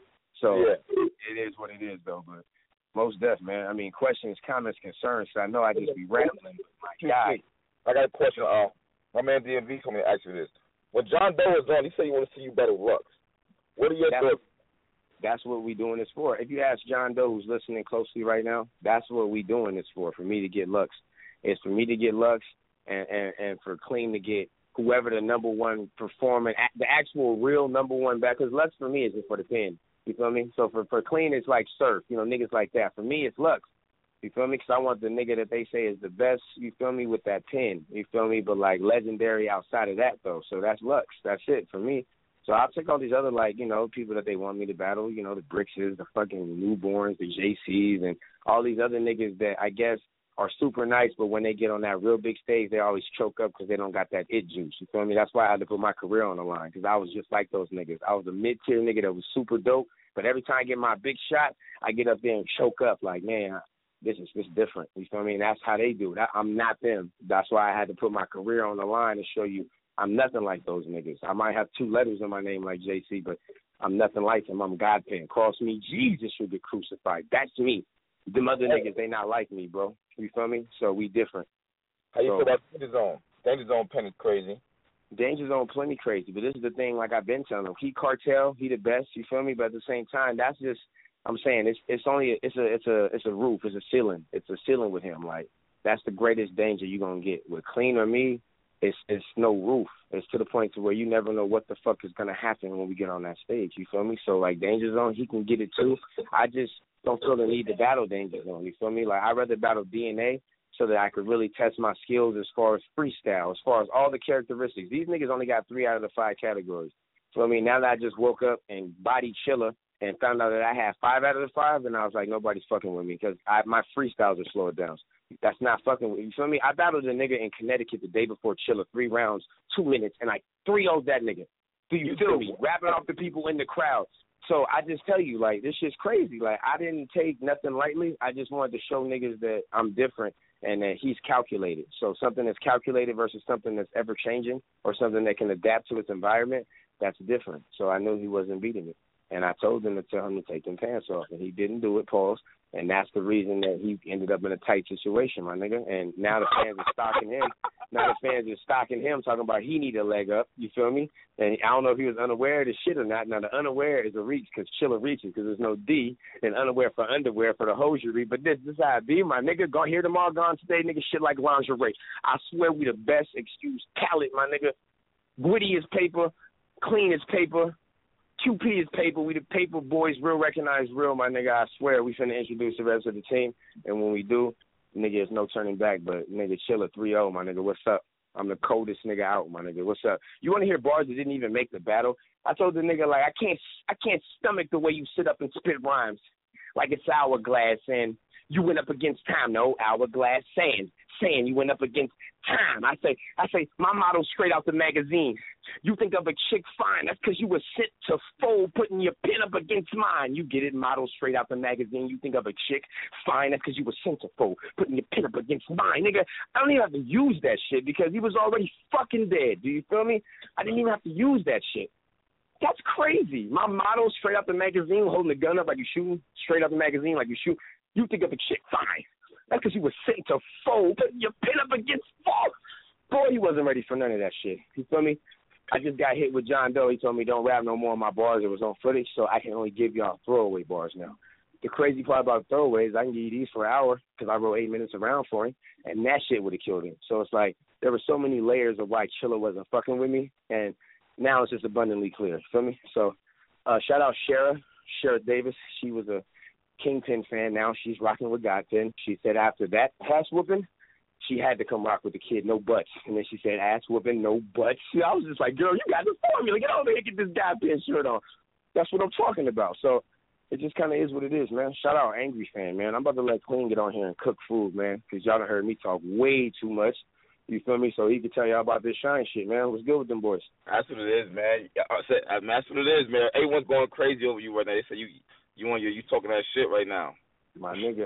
So yeah. it is what it is, though. But most def, man. I mean, questions, comments, concerns. So I know I just be rambling. But my God. I got a question. Uh, my man D M V told me to ask you this. When John Doe is on, he said he want to see you better Lux. What are your that's, thoughts? That's what we doing this for. If you ask John Doe, who's listening closely right now, that's what we doing this for, for me to get Lux. It's for me to get Lux and, and, and for Clean to get whoever the number one performer, the actual real number one back, because Lux for me isn't for the pen. You feel me? So for, for Clean, it's like Surf, you know, niggas like that. For me, it's Lux. You feel me? Because I want the nigga that they say is the best, you feel me, with that pen. You feel me? But, like, legendary outside of that, though. So that's Lux. That's it for me. So I'll take all these other, like, you know, people that they want me to battle, you know, the Brickses, the fucking Newborns, the J Cs, and all these other niggas that I guess are super nice, but when they get on that real big stage, they always choke up because they don't got that it juice. You feel me? That's why I had to put my career on the line, because I was just like those niggas. I was a mid-tier nigga that was super dope, but every time I get my big shot, I get up there and choke up like, man, this is just different. You feel me? And that's how they do it. I'm not them. That's why I had to put my career on the line to show you I'm nothing like those niggas. I might have two letters in my name like J C, but I'm nothing like them. I'm Godpen. Cross me, Jesus should get crucified. That's me. Them other niggas, they not like me, bro. You feel me? So we different. How you so, feel about Danger Zone? Danger Zone pen is crazy. Danger Zone plenty crazy, but this is the thing, like I've been telling them. He cartel, he the best, you feel me? But at the same time, that's just, I'm saying, it's it's only, it's a it's a it's a roof, it's a ceiling. It's a ceiling with him. Like, that's the greatest danger you're going to get. With Clean or me, it's it's no roof. It's to the point to where you never know what the fuck is going to happen when we get on that stage, you feel me? So, like, Danger Zone, he can get it too. I just don't feel the need to battle Danger Zone, you feel me? Like, I'd rather battle D N A so that I could really test my skills as far as freestyle, as far as all the characteristics. These niggas only got three out of the five categories. So, I mean, now that I just woke up and body Chilla and found out that I had five out of the five, and I was like, nobody's fucking with me because my freestyles are slowed down. That's not fucking with me. You feel me? I battled a nigga in Connecticut the day before Chilla, three rounds, two minutes, and I three oh'd that nigga. Do you feel me? Rapping off the people in the crowd. So I just tell you, like, this shit's crazy. Like, I didn't take nothing lightly. I just wanted to show niggas that I'm different and that he's calculated. So something that's calculated versus something that's ever-changing or something that can adapt to its environment, that's different. So I knew he wasn't beating it. And I told him to tell him to take them pants off, and he didn't do it, pause. And that's the reason that he ended up in a tight situation, my nigga. And now the fans are stocking him. Now the fans are stocking him, talking about he need a leg up. You feel me? And I don't know if he was unaware of the shit or not. Now, the unaware is a reach because Chilla reaches because there's no D. And unaware for underwear for the hosiery. But this, this is how it be, my nigga. Gone here tomorrow, gone today, nigga. Shit like lingerie. I swear we the best excuse. Khaled, my nigga. Witty as paper. Clean as paper. Q P is paper. We the paper boys, real recognized real, my nigga. I swear we finna introduce the rest of the team. And when we do, nigga, there's no turning back. But, nigga, Chilla three oh, my nigga. What's up? I'm the coldest nigga out, my nigga. What's up? You want to hear bars that didn't even make the battle? I told the nigga, like, I can't I can't stomach the way you sit up and spit rhymes like it's hourglass and you went up against time. No, hourglass sand. Sand, you went up against time. I say, I say, my motto straight out the magazine. You think of a chick fine, that's because you were sent to fold, putting your pen up against mine. You get it, motto straight out the magazine. You think of a chick fine, that's because you were sent to fold, putting your pen up against mine. Nigga, I don't even have to use that shit because he was already fucking dead. Do you feel me? I didn't even have to use that shit. That's crazy. My motto straight out the magazine, holding the gun up like you shooting, straight out the magazine like you shoot. You think of a chick fine. That's because you were sent to fold, putting your pen up against fall. Boy, he wasn't ready for none of that shit. You feel me? I just got hit with John Doe. He told me don't rap no more of my bars. It was on footage, so I can only give y'all throwaway bars now. The crazy part about throwaways, I can give you these for an hour because I wrote eight minutes around for him, and that shit would have killed him. So it's like there were so many layers of why Chilla wasn't fucking with me, and now it's just abundantly clear. Feel me? So uh, shout out Shara, Shara Davis. She was a Kingpin fan. Now she's rocking with Godpin. She said after that ass whooping, she had to come rock with the kid, no butts. And then she said ass whooping, no butts. I was just like, girl, you got the formula. Get over here and get this Godpin shirt on. That's what I'm talking about. So it just kind of is what it is, man. Shout out Angry Fan, man. I'm about to let Clean get on here and cook food, man, because y'all done heard me talk way too much. You feel me? So he can tell y'all about this Shine shit, man. What's good with them boys? That's what it is, man. I said, that's what it is, man. Everyone's going crazy over you right now. They say you you on your you talking that shit right now. My nigga.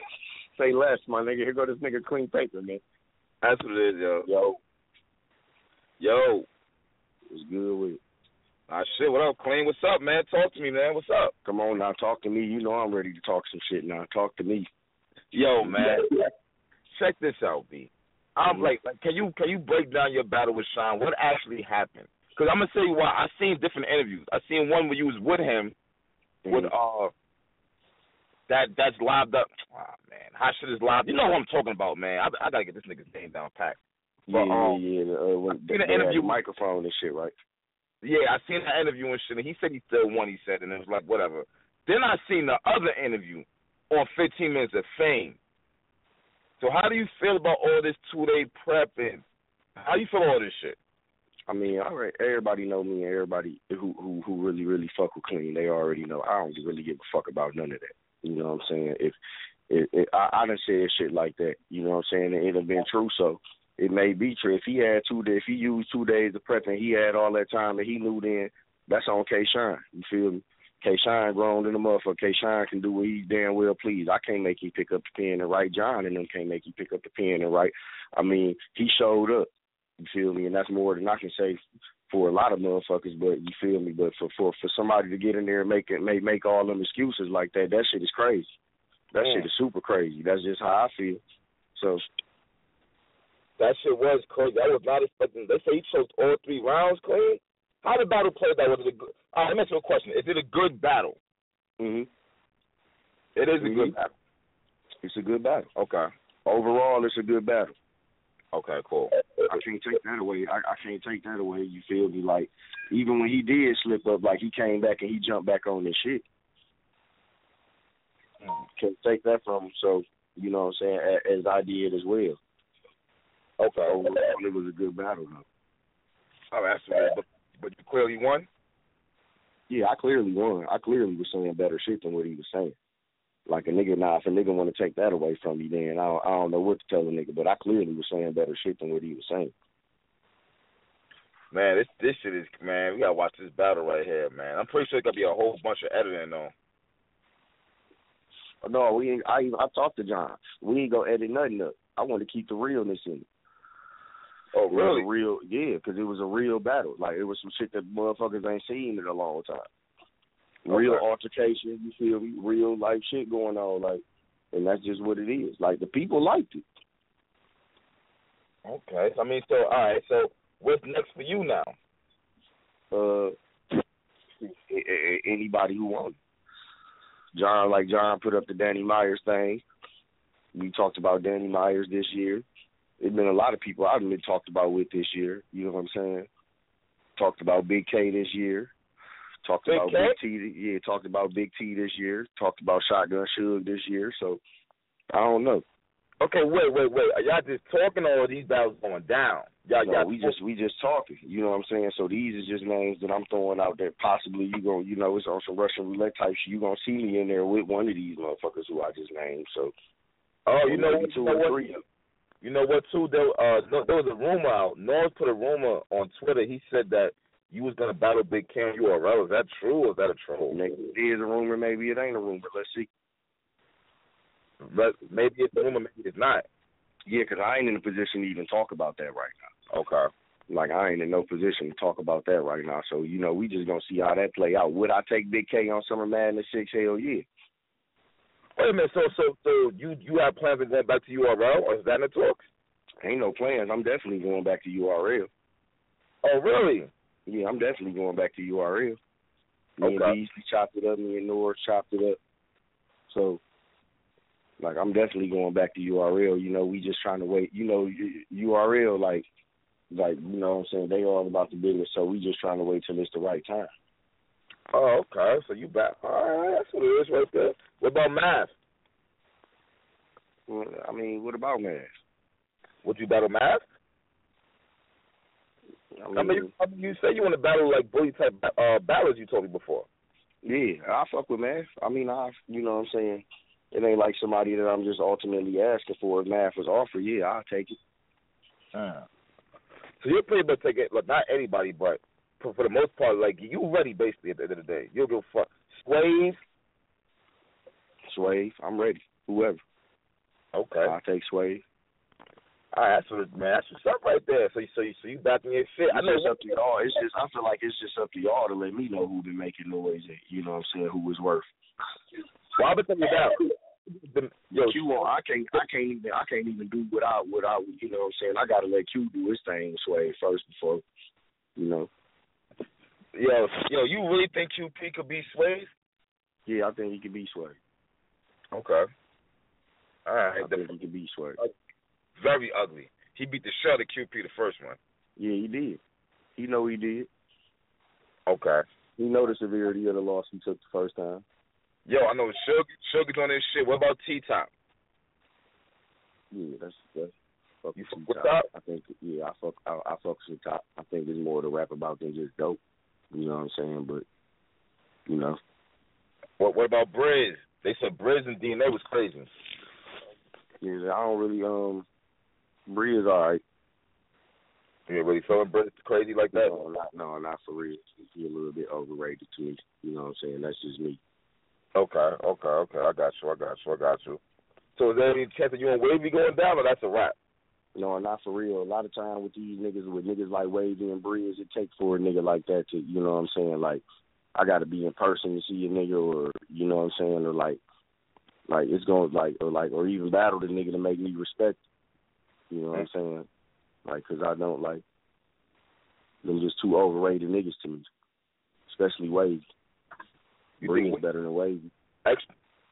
Say less, my nigga. Here go this nigga Clean Paper, man. That's what it is, yo. Yo. Yo. What's good with it? Ah, shit, what up, Clean? What's up, man? Talk to me, man. What's up? Come on now, talk to me. You know I'm ready to talk some shit now. Talk to me. Yo, man, check this out, B. I'm Mm-hmm. like, like, can you can you break down your battle with Sean? What actually happened? Because I'm gonna tell you why. I seen different interviews. I seen one where you was with him, Mm-hmm. with uh, that that's lobbed up. Ah, man, how shit is lobbed? You know what I'm talking about, man. I, I gotta get this nigga's name down pat. Yeah, But, um, yeah, yeah. Uh, when seen they an had interview- the microphone and shit, right? Yeah, I seen that interview and shit, and he said he still won, he said, and it was like, whatever. Then I seen the other interview on fifteen minutes of Fame. So how do you feel about all this two-day prep and how you feel all this shit? I mean, all right, everybody know me, and everybody who who who really really fuck with Clean, they already know I don't really give a fuck about none of that. You know what I'm saying? If it, it, I, I done said shit like that, you know what I'm saying, and it have been true, so it may be true. If he had two days, if he used two days of prep and he had all that time that he knew, then that's on K-Shine. You feel me? K-Shine grown in the motherfucker. K-Shine can do what he damn well please. I can't make him pick up the pen and write. John and them can't make him pick up the pen and write. I mean, he showed up. You feel me? And that's more than I can say for a lot of motherfuckers, but you feel me? But for for, for somebody to get in there and make it make make all them excuses like that, that shit is crazy. That Yeah. shit is super crazy. That's just how I feel. So That shit was crazy. I was not expecting. They say he choked all three rounds clean. How did the battle play that? Was it a good? All right, let me ask you a question. Is it a good battle? mhm. It is a Mhm. good battle. It's a good battle. Okay. Overall, it's a good battle. Okay, cool. I can't take that away. I, I can't take that away. You feel me? Like, even when he did slip up, like, he came back and he jumped back on this shit. Can't take that from him. So, you know what I'm saying, as, as I did as well. Okay. Overall, it was a good battle, though. All right, that's weird. But, but you clearly won? Yeah, I clearly won. I clearly was saying better shit than what he was saying. Like a nigga, now, if a nigga want to take that away from me, then I don't, I don't know what to tell a nigga, but I clearly was saying better shit than what he was saying. Man, this this shit is, man, we got to watch this battle right here, man. I'm pretty sure it's going to be a whole bunch of editing, though. No, we ain't, I I talked to John. We ain't gonna edit nothing up. I want to keep the realness in it. Oh, It was really? a real, yeah, because it was a real battle. Like, it was some shit that motherfuckers ain't seen in a long time. Real Okay. altercation, you feel me? Real life shit going on, like, and that's just what it is. Like, the people liked it. Okay. I mean, so, all right, so what's next for you now? Uh, a- a- anybody who wants. John, like John put up the Danny Myers thing. We talked about Danny Myers this year. There's been a lot of people I've been talked about with this year. You know what I'm saying? Talked about Big K this year. Talked Big about K? Big T. Yeah, talked about Big T this year. Talked about Shotgun Suge this year. So I don't know. Okay, wait, wait, wait. Are y'all just talking or are these battles going down? Y'all, No, y'all we just we just talking. You know what I'm saying? So these are just names that I'm throwing out there. Possibly you gonna, you know, it's on some Russian roulette type shit. You gonna see me in there with one of these motherfuckers who I just named. So Oh, you know maybe what? two You know or what? three. You know what? Too there, uh, no, there was a rumor out. Norris put a rumor on Twitter. He said that you was gonna battle Big K on U R L. Is that true or is that a troll? Maybe it is a rumor. Maybe it ain't a rumor. Let's see. But maybe it's a rumor. Maybe it's not. Yeah, 'cause I ain't in a position to even talk about that right now. Okay. Like, I ain't in no position to talk about that right now. So, you know, we just gonna see how that play out. Would I take Big K on Summer Madness six? Hell yeah. Wait a minute. So, so, so you you have plans of going back to U R L, or is that in the talks? Ain't no plans. I'm definitely going back to U R L. Oh, really? Yeah, I'm definitely going back to U R L. Me Okay. and Beasley chopped it up. Me and Norris chopped it up. So, like, I'm definitely going back to U R L. You know, we just trying to wait. You know, U R L, like, like you know what I'm saying, they all about the business, so we just trying to wait till it's the right time. Oh, okay. So you back? All right, that's what it is right there. What about Math? Well, I mean, what about Math? Would you battle Math? I mean, I mean, you, I mean, you say you want to battle like bully type uh, battles. You told me before. yeah, I fuck with Math. I mean, I, you know what I'm saying, it ain't like somebody that I'm just ultimately asking for. If Math was offered, yeah, I'll take it. Uh. So you're pretty much take it, like, not anybody, but for, for the most part, like, you ready basically at the end of the day. You'll go fuck. Swave? Swave, I'm ready. Whoever. Okay. I'll take Swave. All right, that's what, man. That's what's up right there. So, you, so, you, so you backing your shit. It's I know just up to y'all. It's just I feel like it's just up to y'all to let me know who been making noise. And, you know what I'm saying? Who is worth. Well, I've been telling you that. The, yo, Q on, I can't, I can't even, I can't even do without, without, you know what I'm saying. I gotta let Q do his thing, Sway, first before, you know. Yo, yo, you really think Q P could be Sway? Yeah, I think he could be Sway. Okay. All right. I think he could be Sway. Very ugly. He beat the shit out of Q P the first one. Yeah, he did. He know he did. Okay. He know the severity of the loss he took the first time. Yo, I know Suge, Suge's on this shit. What about T-Top? Yeah, that's that's fuck you with fuck T-Top. I think yeah, I fuck I, I fuck with Top. I think there's more to rap about than just dope. You know what I'm saying? But you know. What what about Briz? They said Briz and D N A was crazy. Yeah, I don't really um Briz is alright. You ain't really feeling Briz crazy like that? No, not no, not for real. He's a little bit overrated to me. You know what I'm saying? That's just me. Okay, okay, okay. I got you. I got you. I got you. So is there any chance that you and Wavy going down, or that's a wrap? No, not for real. A lot of time with these niggas, with niggas like Wavy and Briz, it takes for a nigga like that to, you know what I'm saying? Like, I got to be in person to see a nigga, or you know what I'm saying, or like, like it's going like, or like, or even battle the nigga to make me respect. You know what I'm saying? Like, cause I don't like them just too overrated niggas to me, especially Wavy. Briz better than Wavy. Ex-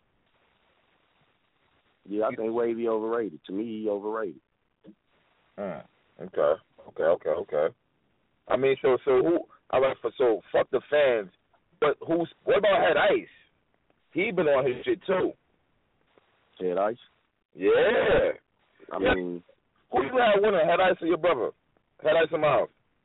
yeah, I think Wavy overrated. To me, he overrated. Mm, okay, okay, okay, okay. I mean, so so who? I like for so fuck the fans. But who's? What about Head Ice? He been on his shit too. Head Ice? Yeah. I yeah. mean, who you had winning? Head Ice or your brother? Head Ice or Miles?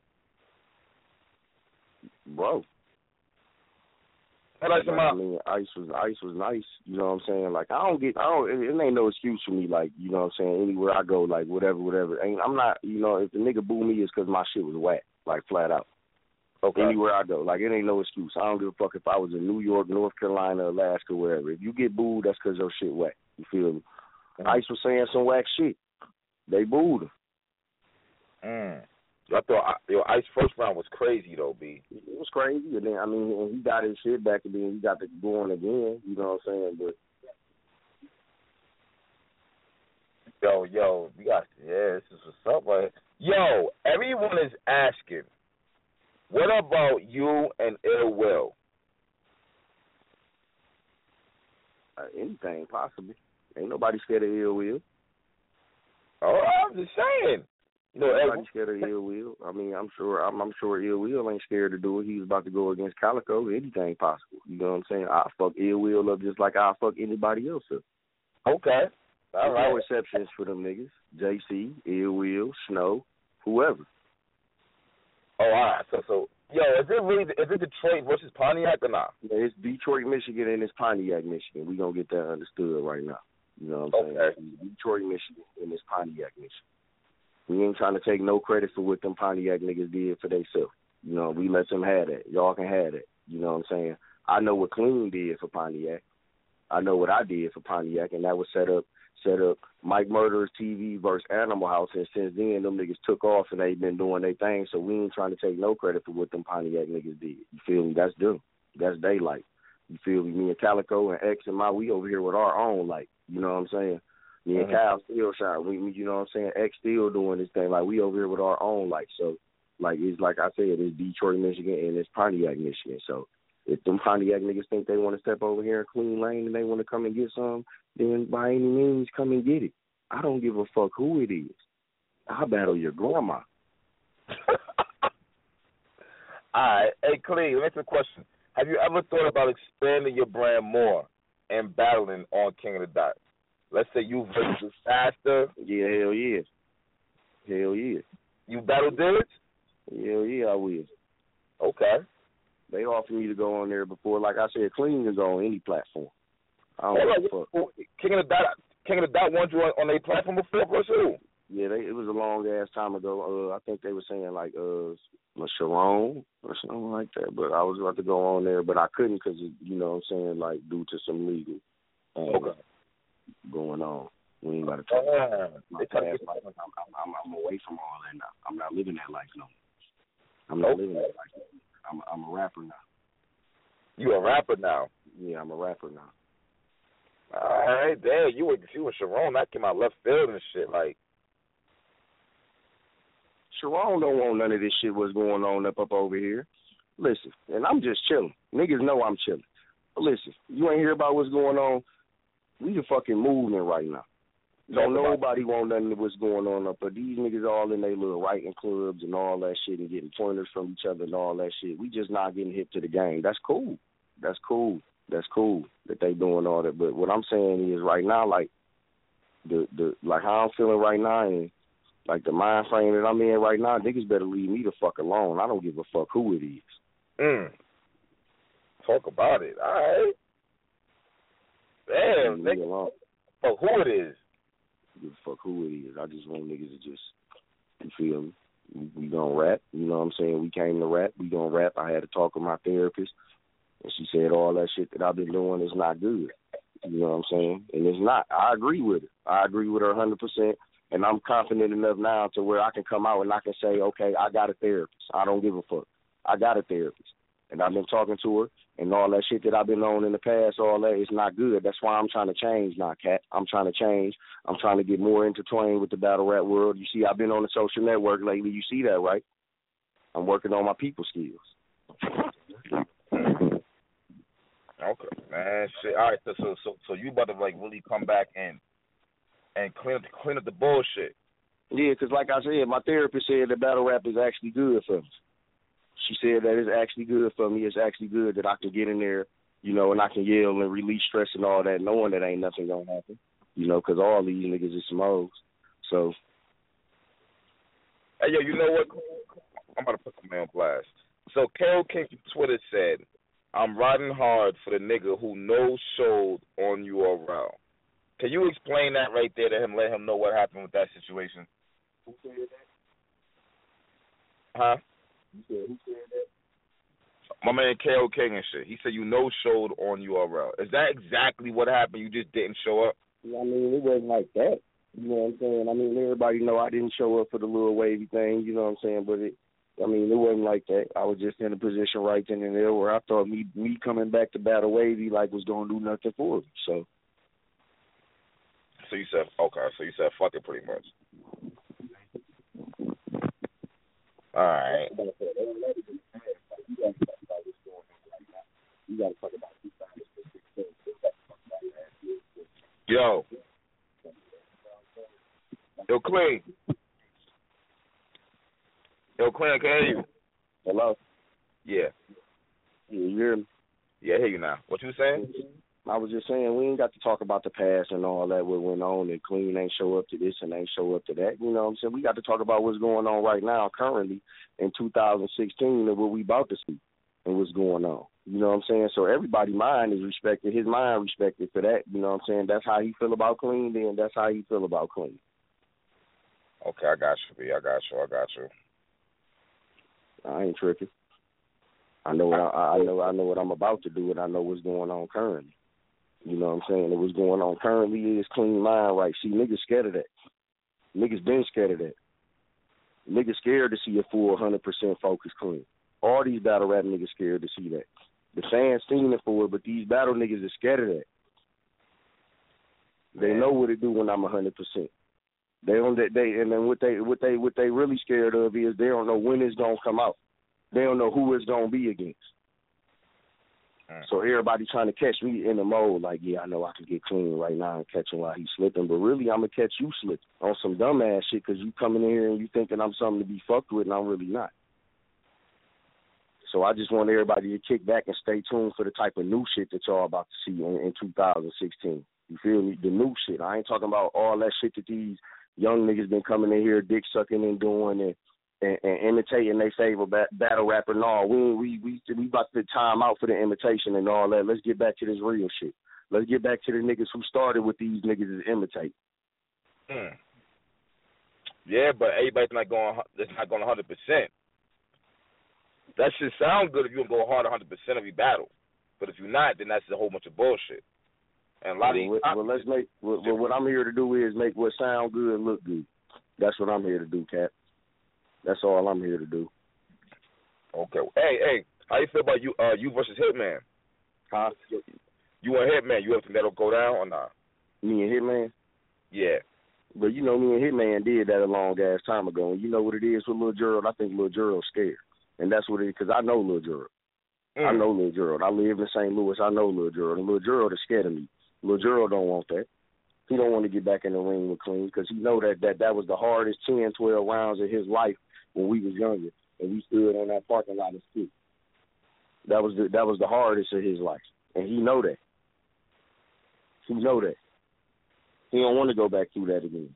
Bro. Head Ice or Miles? I mean, Ice was Ice was nice. You know what I'm saying? Like I don't get, I don't. It, it ain't no excuse for me. Like you know what I'm saying? Anywhere I go, like whatever, whatever. Ain't I'm not. You know, if the nigga boo me, it's because my shit was whack. Like flat out. Okay. Anywhere I go, like it ain't no excuse. I don't give a fuck if I was in New York, North Carolina, Alaska, wherever. If you get booed, that's because your shit whack. You feel me? Mm. Ice was saying some whack shit. They booed him. Mm. I thought your Ice first round was crazy though, B. It was crazy, and then I mean, and he got his shit back, and then he got to go on again. You know what I'm saying? But yo, yo, we got yeah, this is what's up, right? Yo, everyone is asking, what about you and Ill Will? Uh, anything possible. Ain't nobody scared of Ill Will. Oh, I'm just saying. You know, everybody scared of Ill Will. I mean, I'm sure. I'm, I'm sure Ill Will ain't scared to do it. He was about to go against Calico. Anything possible. You know what I'm saying? I fuck Ill Will up just like I fuck anybody else up. Okay. All There's right. no exceptions for them niggas. J C, Ill Will, Snow, whoever. Oh, all right. So, so, yo, is it really? Is it Detroit versus Pontiac or not? Yeah, it's Detroit, Michigan, and it's Pontiac, Michigan. We gonna get that understood right now. You know what I'm okay. saying? It's Detroit, Michigan, and it's Pontiac, Michigan. We ain't trying to take no credit for what them Pontiac niggas did for themselves. You know, we let them have that. Y'all can have that. You know what I'm saying? I know what Clean did for Pontiac. I know what I did for Pontiac, and that was set up, set up Mike Murderer's T V versus Animal House, and since then, them niggas took off, and they been doing their thing, so we ain't trying to take no credit for what them Pontiac niggas did. You feel me? That's them. That's daylight. You feel me? Me and Calico and X and my, we over here with our own light. You know what I'm saying? Me and Kyle still shine. We, you know what I'm saying? X still doing this thing. Like, we over here with our own light. So, like, it's like I said, it's Detroit, Michigan, and it's Pontiac, Michigan. So, if them Pontiac niggas think they want to step over here in Clean Lane and they want to come and get some, then by any means, come and get it. I don't give a fuck who it is. I'll battle your grandma. All right. Hey, Clean, let me ask you a question. Have you ever thought about expanding your brand more and battling on King of the Dot? Let's say you versus Faster. Yeah, hell yeah. Hell yeah. You battle Dillage? Hell yeah, I will. Okay. They offered me to go on there before. Like I said, Clean can go on any platform. I don't hey, give a fuck. King of the Dot, King of the Dot wanted you on, on their platform before, versus who? Yeah, they, it was a long ass time ago. Uh, I think they were saying like uh, Sharon or something like that. But I was about to go on there, but I couldn't because you know what I'm saying, like due to some legal. Um, okay. Going on. We ain't got to talk Uh, about my they past talk- life. I'm, I'm, I'm away from all that now. I'm not living that life no more. I'm not Nope. living that life no more. I'm, I'm a rapper now. You a rapper now? Yeah, I'm a rapper now. All right, damn. You were you were Sharon. That came out left field and shit. Like, Sharon don't want none of this shit what's going on up up over here. Listen, and I'm just chilling. Niggas know I'm chilling. But listen, you ain't hear about what's going on. We the fucking movement right now. Don't nobody want nothing of what's going on up, but these niggas all in their little writing clubs and all that shit and getting pointers from each other and all that shit. We just not getting hip to the game. That's cool. That's cool. That's cool that they doing all that. But what I'm saying is right now, like the the like how I'm feeling right now and like the mind frame that I'm in right now, niggas better leave me the fuck alone. I don't give a fuck who it is. mm. Talk about it. All right. Damn, Leave me nigga. alone. Oh, who it is? Give a fuck who it is. I just want niggas to just, you feel me? We, we gonna rap. You know what I'm saying? We came to rap. We gonna rap. I had to talk with my therapist, and she said all that shit that I've been doing is not good. You know what I'm saying? And it's not. I agree with it. I agree with her one hundred percent. And I'm confident enough now to where I can come out and I can say, okay, I got a therapist. I don't give a fuck. I got a therapist. And I've been talking to her, and all that shit that I've been on in the past, all that is not good. That's why I'm trying to change now, Cat. I'm trying to change. I'm trying to get more intertwined with the battle rap world. You see, I've been on the social network lately. You see that, right? I'm working on my people skills. Okay, man. Shit. All right, so so so, so you about to like really come back and and clean up clean up the bullshit. Yeah, because like I said, my therapist said that battle rap is actually good for me. She said that it's actually good for me. It's actually good that I can get in there, you know, and I can yell and release stress and all that, knowing that ain't nothing gonna happen, you know, because all these niggas is some hoes. So, hey, yo, you know what? I'm about to put the man on blast. So, Carol King from Twitter said, "I'm riding hard for the nigga who no-showed on U R L." Can you explain that right there to him? Let him know what happened with that situation. who said that? Huh? You said who said that? My man K O King and shit. He said you no-showed on U R L. Is that exactly what happened? You just didn't show up? I mean, it wasn't like that. You know what I'm saying? I mean, everybody know I didn't show up for the little wavy thing. You know what I'm saying? But it, I mean, it wasn't like that. I was just in a position right then and there where I thought me me coming back to battle wavy like was gonna do nothing for me. So. So you said okay. So you said fuck it, pretty much. All right. You got to talk about Yo. Yo, Clean. Yo, Clean, I can hear you. Hello? Yeah. Yeah, you hear me? Yeah, I hear you now. What you saying? I was just saying, we ain't got to talk about the past and all that, what went on, and Clean ain't show up to this and ain't show up to that. You know what I'm saying? We got to talk about what's going on right now, currently, in two thousand sixteen, and what we about to see and what's going on. You know what I'm saying? So everybody's mind is respected. His mind respected for that. You know what I'm saying? That's how he feel about Clean, then that's how he feel about Clean. Okay, I got you, B. I got you. I got you. I ain't tripping. I know what I, I know. I know what I'm about to do, and I know what's going on currently. You know what I'm saying? And what's going on currently is Clean mind right. See, niggas scared of that. Niggas been scared of that. Niggas scared to see a full one hundred percent focus Clean. All these battle rap niggas scared to see that. The fans seen it for it, but these battle niggas are scared of that. They know what it do when I'm one hundred percent. They don't. They, they and then what they what they what they really scared of is they don't know when it's gonna come out. They don't know who it's gonna be against. So everybody trying to catch me in the mode like, yeah, I know I can get Clean right now and catch him while he's slipping, but really I'm gonna catch you slipping on some dumbass shit because you coming in here and you thinking I'm something to be fucked with and I'm really not. So I just want everybody to kick back and stay tuned for the type of new shit that y'all about to see in, in two thousand sixteen. You feel me? The new shit. I ain't talking about all that shit that these young niggas been coming in here dick sucking and doing and And, and imitating their favorite ba- battle rapper. No, we we we we about to time out for the imitation and all that. Let's get back to this real shit. Let's get back to the niggas who started with these niggas to imitate. Hmm. Yeah, but everybody's not going. It's not going one hundred percent. That should sound good if you can go hard one hundred percent of your battle. But if you're not, then that's a whole bunch of bullshit. And a lot well, of well, well, let's make. Well, well, what I'm here to do is make what sound good look good. That's what I'm here to do, Cap. That's all I'm here to do. Okay. Hey, hey, how you feel about you? Uh, you versus Hitman? Huh? You and Hitman? You think that'll go down or not? Me and Hitman? Yeah. But you know, me and Hitman did that a long ass time ago. And you know what it is with Lil Gerald? I think Lil Gerald's scared, and that's what it is. Because I know Lil Gerald. Mm. I know Lil Gerald. I live in Saint Louis. I know Lil Gerald, and Lil Gerald is scared of me. Lil Gerald don't want that. He don't want to get back in the ring with Clean because he know that, that that was the hardest ten, twelve rounds of his life when we was younger, and we stood on that parking lot of stick. That was the that was the hardest of his life, and he know that. He know that. He don't want to go back through that again.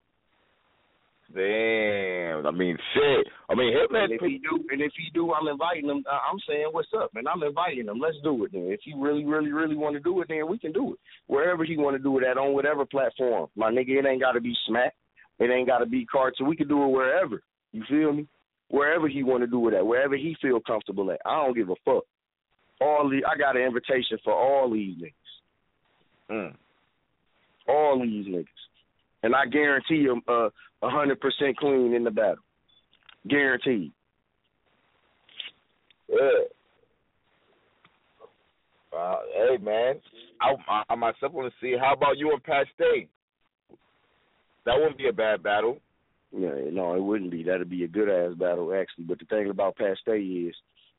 Damn, I mean, shit. I mean, Hitman. And if he do, and if he do, I'm inviting him. I'm saying, what's up, man? I'm inviting him. Let's do it then. If he really, really, really want to do it, then we can do it wherever he want to do it at, on whatever platform. My nigga, it ain't got to be Smack. It ain't got to be Cartoon. We can do it wherever. You feel me? Wherever he want to do it at, wherever he feel comfortable at. I don't give a fuck. All the, I got an invitation for all these niggas. Mm. All these niggas. And I guarantee him uh, one hundred percent clean in the battle. Guaranteed. Yeah. Uh, hey, man. I, I, I myself want to see, how about you and Pat Stay? That wouldn't be a bad battle. Yeah, no, it wouldn't be. That'd be a good-ass battle, actually. But the thing about Pat Stay is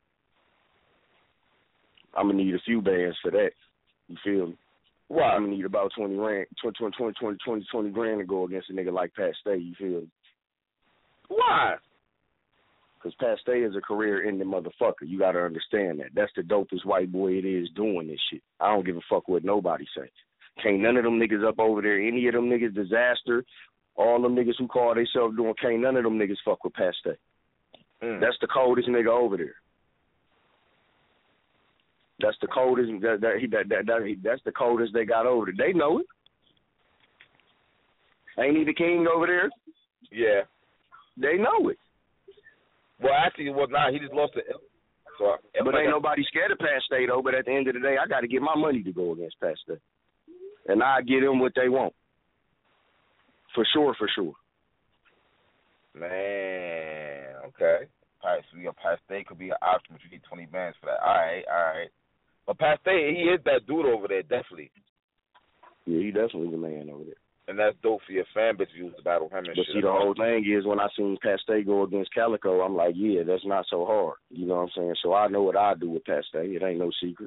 I'm going to need a few bands for that. You feel me? Well, I'm gonna need about twenty grand, twenty, twenty, twenty, twenty, twenty grand to go against a nigga like Pat Stay. You feel me? Why? Because Pat Stay is a career-ending motherfucker. You gotta understand that. That's the dopest white boy it is doing this shit. I don't give a fuck what nobody say. Can't none of them niggas up over there, any of them niggas, Disaster, all them niggas who call themselves doing, can't none of them niggas fuck with Pat Stay. Mm. That's the coldest nigga over there. That's the coldest. That, that, that, that, that, that's the coldest they got over there. They know it. Ain't he the king over there? Yeah. They know it. Well, actually, well, nah, he just lost the. So, but ain't nobody scared of Pat Stay though. But at the end of the day, I got to get my money to go against Pat Stay, and I get them what they want. For sure, for sure. Man, okay. All right, so your Pat Stay could be an option, but you need twenty bands for that. All right, all right. But Pat Stay, he is that dude over there, definitely. Yeah, he definitely the man over there. And that's dope for your fan base if you was to battle him and but shit. But see, the whole thing is when I seen Pat Stay go against Calico, I'm like, yeah, that's not so hard. You know what I'm saying? So I know what I do with Pat Stay. It ain't no secret.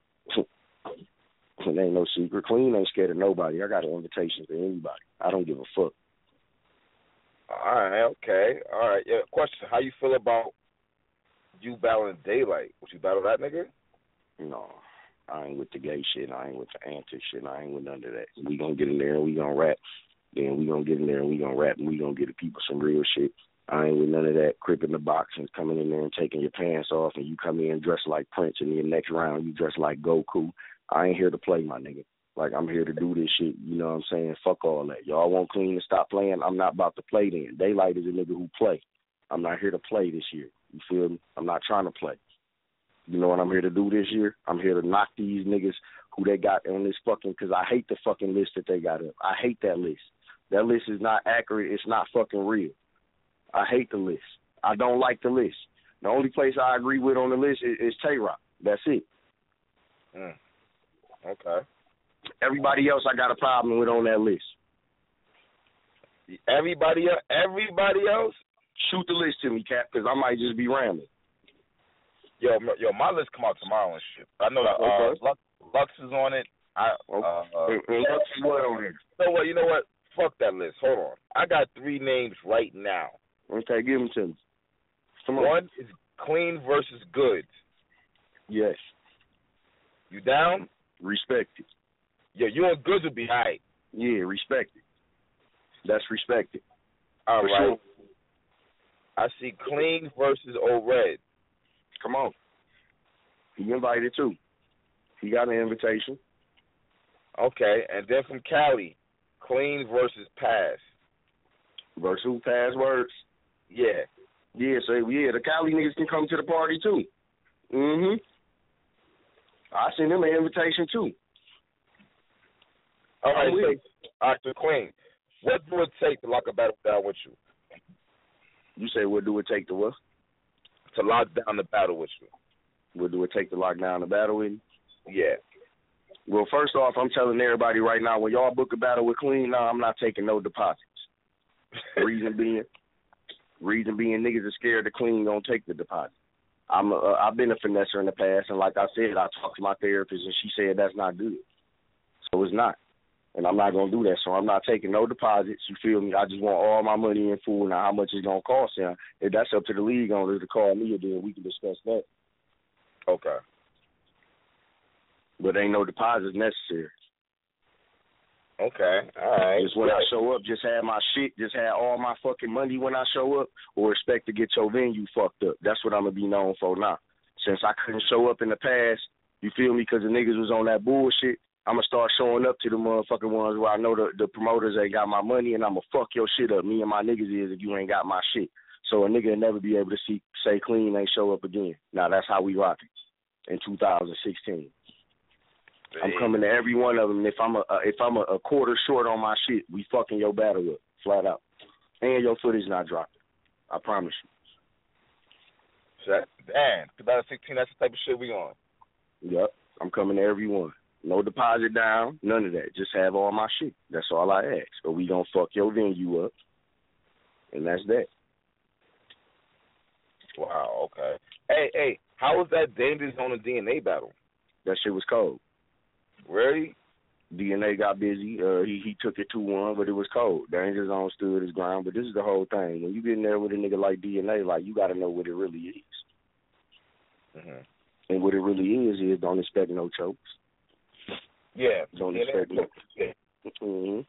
It ain't no secret. Clean ain't scared of nobody. I got an invitation for anybody. I don't give a fuck. All right, okay. All right. Yeah, question. How you feel about you battling Daylight? Would you battle that nigga? No. I ain't with the gay shit. I ain't with the antic shit. I ain't with none of that. We gonna get in there and we gonna rap. Then we gonna get in there and we gonna rap and we gonna get the people some real shit. I ain't with none of that crip in the box and coming in there and taking your pants off and you come in dressed like Prince and then next round you dress like Goku. I ain't here to play, my nigga. Like, I'm here to do this shit, you know what I'm saying? Fuck all that. Y'all want Clean to stop playing? I'm not about to play then. Daylight is a nigga who play. I'm not here to play this year. You feel me? I'm not trying to play. You know what I'm here to do this year? I'm here to knock these niggas who they got on this fucking, because I hate the fucking list that they got up. I hate that list. That list is not accurate. It's not fucking real. I hate the list. I don't like the list. The only place I agree with on the list is, is Tay-Rock. That's it. Mm. Okay. Everybody else I got a problem with on that list. Everybody else? Everybody else? Shoot the list to me, Cap, because I might just be rambling. Yo, yo, my list come out tomorrow and shit. I know that uh, okay. Lux, Lux is on it. I, okay. uh, and, and Lux is what on it? You know what? You know what? Fuck that list. Hold on. I got three names right now. Okay, give them to me. Come on. One is Clean versus Goods. Yes. You down? Respect it. Yeah, you and Goods would be all right. Yeah, respect it. That's respected. All For right. Sure. I see Clean versus O-Red. Come on. He invited too. He got an invitation. Okay, and then from Cali, Clean versus Pass. Versus who? Passwords? Yeah. Yeah, so yeah, the Cali niggas can come to the party too. Mm-hmm. I sent him an invitation too. All right, I'm with so, all right, so Queen, what do it take to lock a battle down with you? You say what do it take to what? To lock down the battle with you. What do it take to lock down the battle with you? Yeah. Well, first off, I'm telling everybody right now, when y'all book a battle with Clean, nah, I'm not taking no deposits. Reason being, reason being, niggas are scared the Clean gonna take the deposit. I'm a, uh, I've been a finesser in the past, and like I said, I talked to my therapist, and she said that's not good. So it's not. And I'm not going to do that. So I'm not taking no deposits. You feel me? I just want all my money in full. Now, how much it's going to cost them, if that's up to the league owners to call me, then we can discuss that. Okay. But ain't no deposits necessary. Okay. All right. Just when I show up, just have my shit, just have all my fucking money when I show up, or expect to get your venue fucked up. That's what I'm going to be known for now. Since I couldn't show up in the past, you feel me, because the niggas was on that bullshit, I'm going to start showing up to the motherfucking ones where I know the, the promoters ain't got my money, and I'm going to fuck your shit up. Me and my niggas is if you ain't got my shit. So a nigga will never be able to see, say Clean ain't show up again. Now, that's how we rock it in two thousand sixteen. Hey. I'm coming to every one of them, and if I'm, a, uh, if I'm a, a quarter short on my shit, we fucking your battle up, flat out. And your footage not dropping. I promise you. Damn, two thousand sixteen, that's the type of shit we on. Yep, I'm coming to every one. No deposit down, none of that. Just have all my shit. That's all I ask. Or we gonna fuck your venue up, and that's that. Wow, okay. Hey, hey, how was that Danger Zone and D N A battle? That shit was cold. Really? D N A got busy. Uh, he he took it two one, but it was cold. Danger Zone stood his ground. But this is the whole thing. When you get in there with a nigga like D N A, like, you got to know what it really is. Mm-hmm. And what it really is is don't expect no chokes. Yeah. Don't D N A, expect no. yeah. Mm-hmm.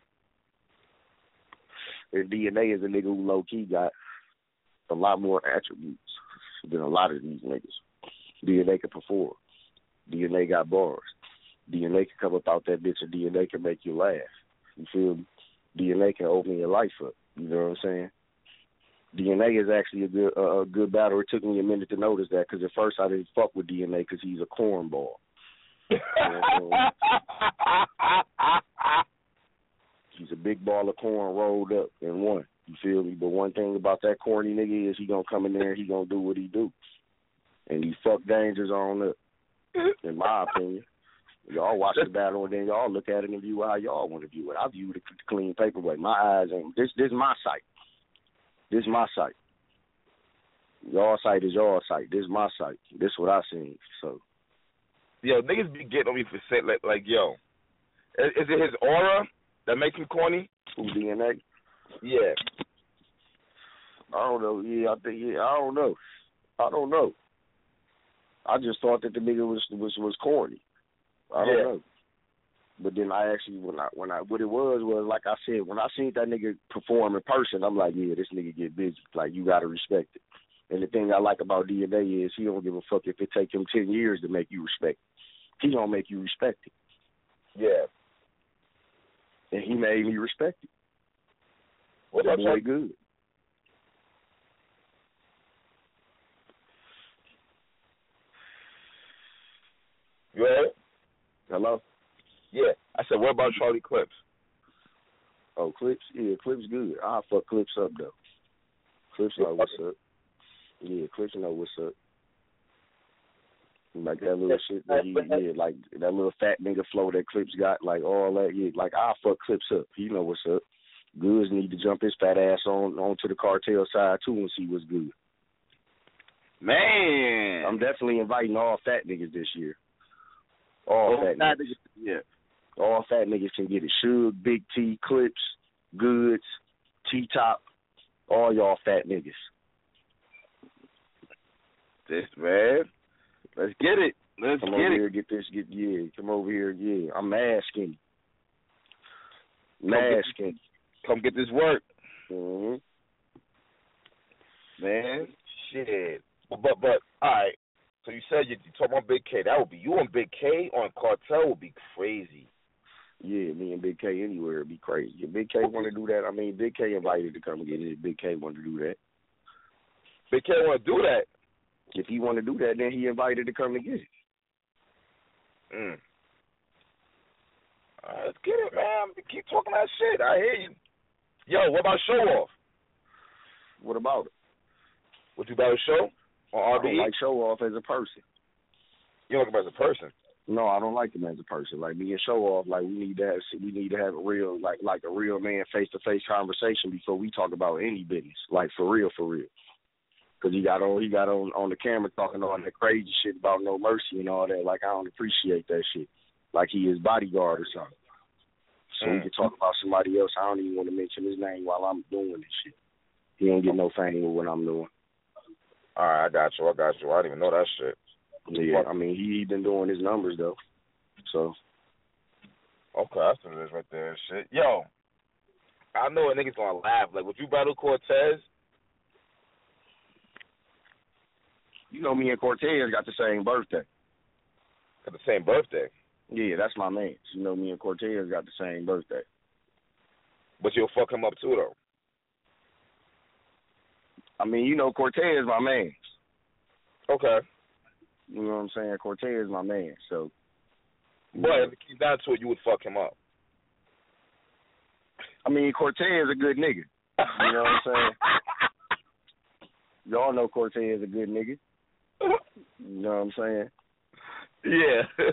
And D N A is a nigga who low key got a lot more attributes than a lot of these niggas. D N A can perform. D N A got bars. D N A can come up out that bitch, and D N A can make you laugh. You feel me? D N A can open your life up. You know what I'm saying? D N A is actually a good uh, a good battle. It took me a minute to notice that, because at first I didn't fuck with D N A because he's a cornball. You know what I'm saying? He's a big ball of corn rolled up in one. You feel me? But one thing about that corny nigga is he gonna come in there and he gonna do what he do. And he fuck Dangers on up, in my opinion. Y'all watch the battle and then y'all look at it and view how y'all want to view it. I view it a clean paperweight. My eyes ain't this this is my site. This is my site. Y'all site is y'all site. This is my site. This is what I seen. So yo, niggas be getting on me for saying like, like yo, is, is it his aura that makes him corny? Who, D N A? Yeah. I don't know. Yeah, I think. Yeah, I don't know. I don't know. I just thought that the nigga was was was corny. I don't yeah. know. But then I actually, when I when I what it was was like I said, when I seen that nigga perform in person, I'm like, yeah, this nigga get busy. Like, you gotta respect it. And the thing I like about D N A is he don't give a fuck if it take him ten years to make you respect it. He gonna make you respect it. Yeah. And he made me respect it. What that about boy you? good. You heard? Hello? Yeah. I said, what about Charlie Clips? Oh, Clips? Yeah, Clips good. I'll fuck Clips up, though. Clips know what's up. Yeah, Clips know what's up. Like that little shit that he did, like that little fat nigga flow that Clips got, like all that. Yeah, like I'll fuck Clips up. He know what's up. Goods need to jump his fat ass on onto the cartel side too and see what's good. Man, I'm definitely inviting all fat niggas this year. All oh, fat fat niggas. niggas. Yeah. All fat niggas can get it. Suge, Big T, Clips, Goods, T-Top, all y'all fat niggas. This, man. Let's get it. Let's come get over it. here, get this, get, yeah, come over here, yeah. I'm mad skinny. Mad skinny. Come get this work. Mm-hmm. Man, shit. But, but, but, all right. So you said you, you talking about Big K. That would be, you on Big K on Cartel would be crazy. Yeah, me and Big K anywhere would be crazy. If Big K want to do that, I mean, Big K invited to come and get it. If Big K want to do that. Big K want to do that? If he want to do that, then he invited to come and get it. Mm. All right, let's get it, man. Keep talking that shit. I hear you. Yo, what about Show Off? What about it? What you about a show on R B E? I don't like Show Off as a person. You don't like him as a person? No, I don't like him as a person. Like me and Show Off, like we need to have we need to have a real like like a real man face to face conversation before we talk about any business. Like for real, for real. Because he got on he got on on the camera talking all that crazy shit about No Mercy and all that. Like I don't appreciate that shit. Like he is bodyguard or something. So mm. we can talk about somebody else. I don't even want to mention his name while I'm doing this shit. He don't get no fame with what I'm doing. All right, I got you. I got you. I didn't even know that shit. Yeah, I mean, he, he been doing his numbers, though. So. Okay, that's what it is right there. Shit. Yo, I know a nigga's going to laugh. Like, would you battle Cortez? You know me and Cortez got the same birthday. Got the same birthday? Yeah, that's my man. You know me and Cortez got the same birthday. But you'll fuck him up, too, though. I mean, you know, Cortez my man. Okay. You know what I'm saying? Cortez my man, so. But if it came down to it, you would fuck him up. I mean, Cortez a good nigga. You know what I'm saying? Y'all know Cortez a good nigga. You know what I'm saying? Yeah.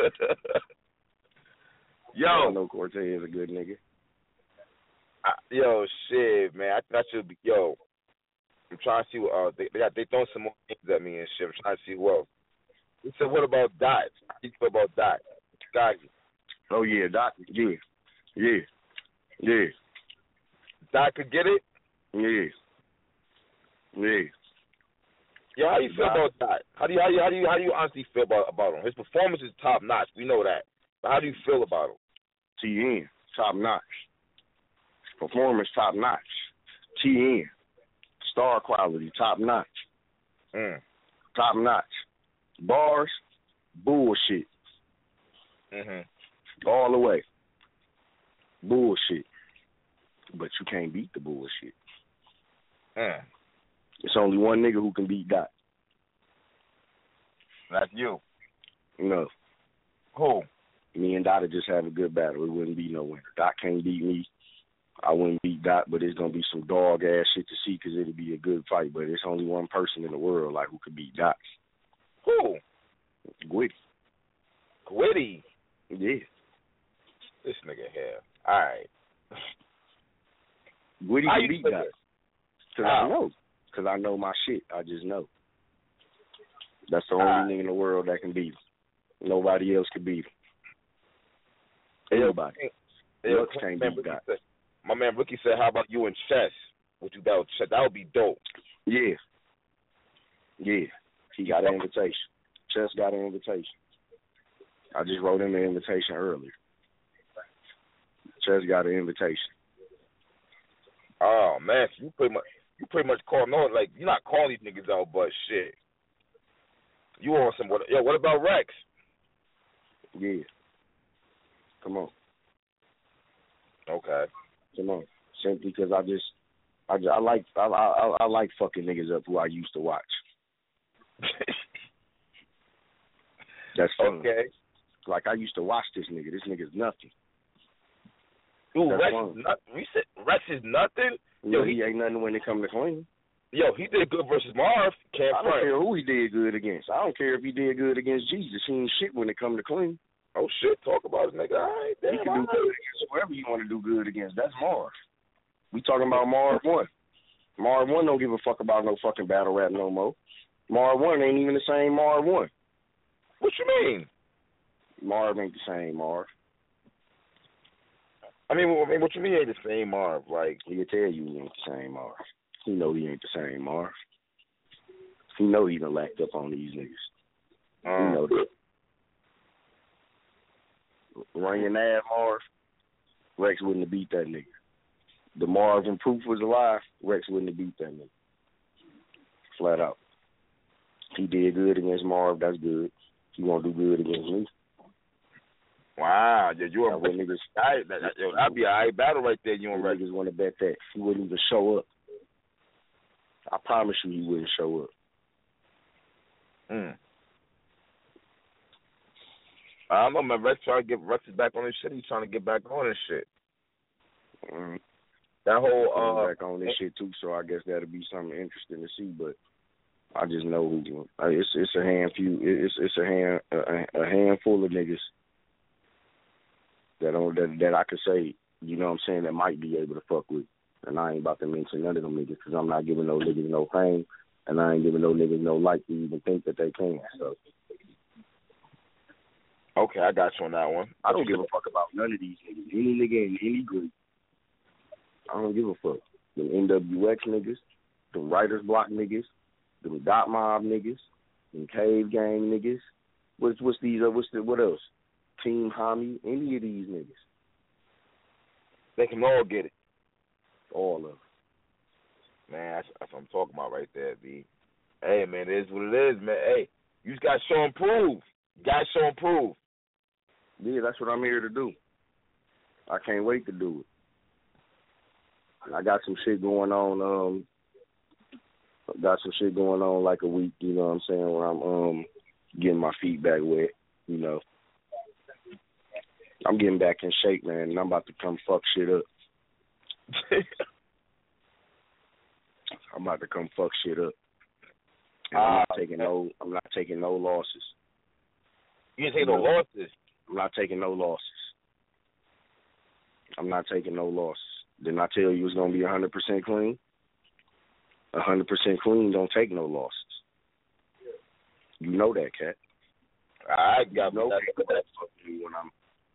Yo. Y'all know Cortez a good nigga. I, yo, shit, man. I, I should be, yo. I'm trying to see what uh, they they got. They throwing some more names at me and shit. I'm trying to see who else. He said, "What about Dot? How do you feel about Dot? Scotty?" Oh yeah, Dot. Yeah, yeah, yeah. Dot could get it. Yeah, yeah. Yo, how do you feel Dot. about Dot? How do you how do you how do you how do you honestly feel about about him? His performance is top notch. We know that. But how do you feel about him? T N top notch. Performance top notch. T N. Star quality, top notch. Mm. Top notch. Bars, bullshit. Mm-hmm. All the way. Bullshit. But you can't beat the bullshit. Mm. It's only one nigga who can beat Dot. That's you. No. Who? Me and Dot would just have a good battle. It wouldn't be no winner. Dot can't beat me. I wouldn't beat Dot, but it's gonna be some dog ass shit to see because it'll be a good fight. But it's only one person in the world like who could beat Dot. Who? Gwitty. Gwitty. Yeah. This nigga here. All right. Gwitty How can you beat feel Dot. it? Cause How? I know. Cause I know my shit. I just know. That's the only All right. nigga in the world that can beat him. Nobody else can beat him. Anybody. Yeah, Lux can't man, beat Ricky Dot. said, my man Ricky said, "How about you in chess? Would you battle chess? That would be dope." Yeah. Yeah. He got an invitation. Chess got an invitation. I just wrote him an invitation earlier. Chess got an invitation. Oh man, so you pretty much you pretty much call no like you're not calling these niggas out, but shit, you on some what? Yo, what about Rex? Yeah. Come on. Okay. Come on. Simply because I just, I, I like, I, I, I like fucking niggas up who I used to watch. That's fun. Okay. Like I used to watch this nigga. This nigga's nothing. Dude, That's Rex fun. is nothing. We said Rex is nothing. Yo, Yo, he, he ain't nothing when it come to clean. yo he did good versus Marv. Can't I don't front. care who he did good against. I don't care if he did good against Jesus. He ain't shit when it come to clean. Oh shit, talk about it, nigga. All right, damn. He can do all good right. against whoever you want to do good against. That's Marv. We talking about Marv one. Marv one don't give a fuck about no fucking battle rap no more. Marv one ain't even the same Marv one. What you mean? Marv ain't the same Marv. I mean, I mean, what you mean ain't the same Marv? Like He'll tell you he ain't the same Marv. He know he ain't the same Marv. He know he done lacked up on these niggas. um, He know that. Run your nav, Marv. Rex wouldn't have beat that nigga. The Marv and Proof was alive, Rex wouldn't have beat that nigga. Flat out. He did good against Marv, that's good. He won't do good against me. Wow, yeah, you I a wouldn't niggas, I, that, that, yo, that'd be a high battle right there. You and Rex. niggas want to bet that. He wouldn't even show up. I promise you he wouldn't show up. Mm. I don't know, man. Rex trying to get Rex is back on his shit. He's trying to get back on his shit. Mm-hmm. That whole uh, back on this shit too, so I guess that'll be something interesting to see. But I just know who uh, it's it's a hand few it's it's a hand a, a handful of niggas that on that that I could say, you know what I'm saying, that might be able to fuck with. And I ain't about to mention none of them niggas because I'm not giving no niggas no fame, and I ain't giving no niggas no like to even think that they can. So. Okay, I got you on that one. I don't give a fuck about none of these niggas. Any nigga in any group. I don't give a fuck. Them N W X niggas, them Writers Block niggas, them Dot Mob niggas, them Cave Gang niggas. What's what's these? Uh, what's the what else? Team Homie. Any of these niggas. They can all get it. All of them. Man, that's, that's what I'm talking about right there, B. Hey, man, it is what it is, man. Hey, you just got to show and prove. You got to show and prove. Yeah, that's what I'm here to do. I can't wait to do it. I got some shit going on. Um, got some shit going on like a week. You know what I'm saying? Where I'm um getting my feet back wet. You know, I'm getting back in shape, man, and I'm about to come fuck shit up. I'm about to come fuck shit up. And I'm not taking no. I'm not taking no losses. You ain't taking no losses. I'm not taking no losses. I'm not taking no losses. Didn't I tell you it's gonna be one hundred percent clean? one hundred percent clean don't take no losses. You know that, cat. I got you know that. that when I'm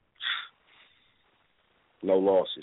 no losses.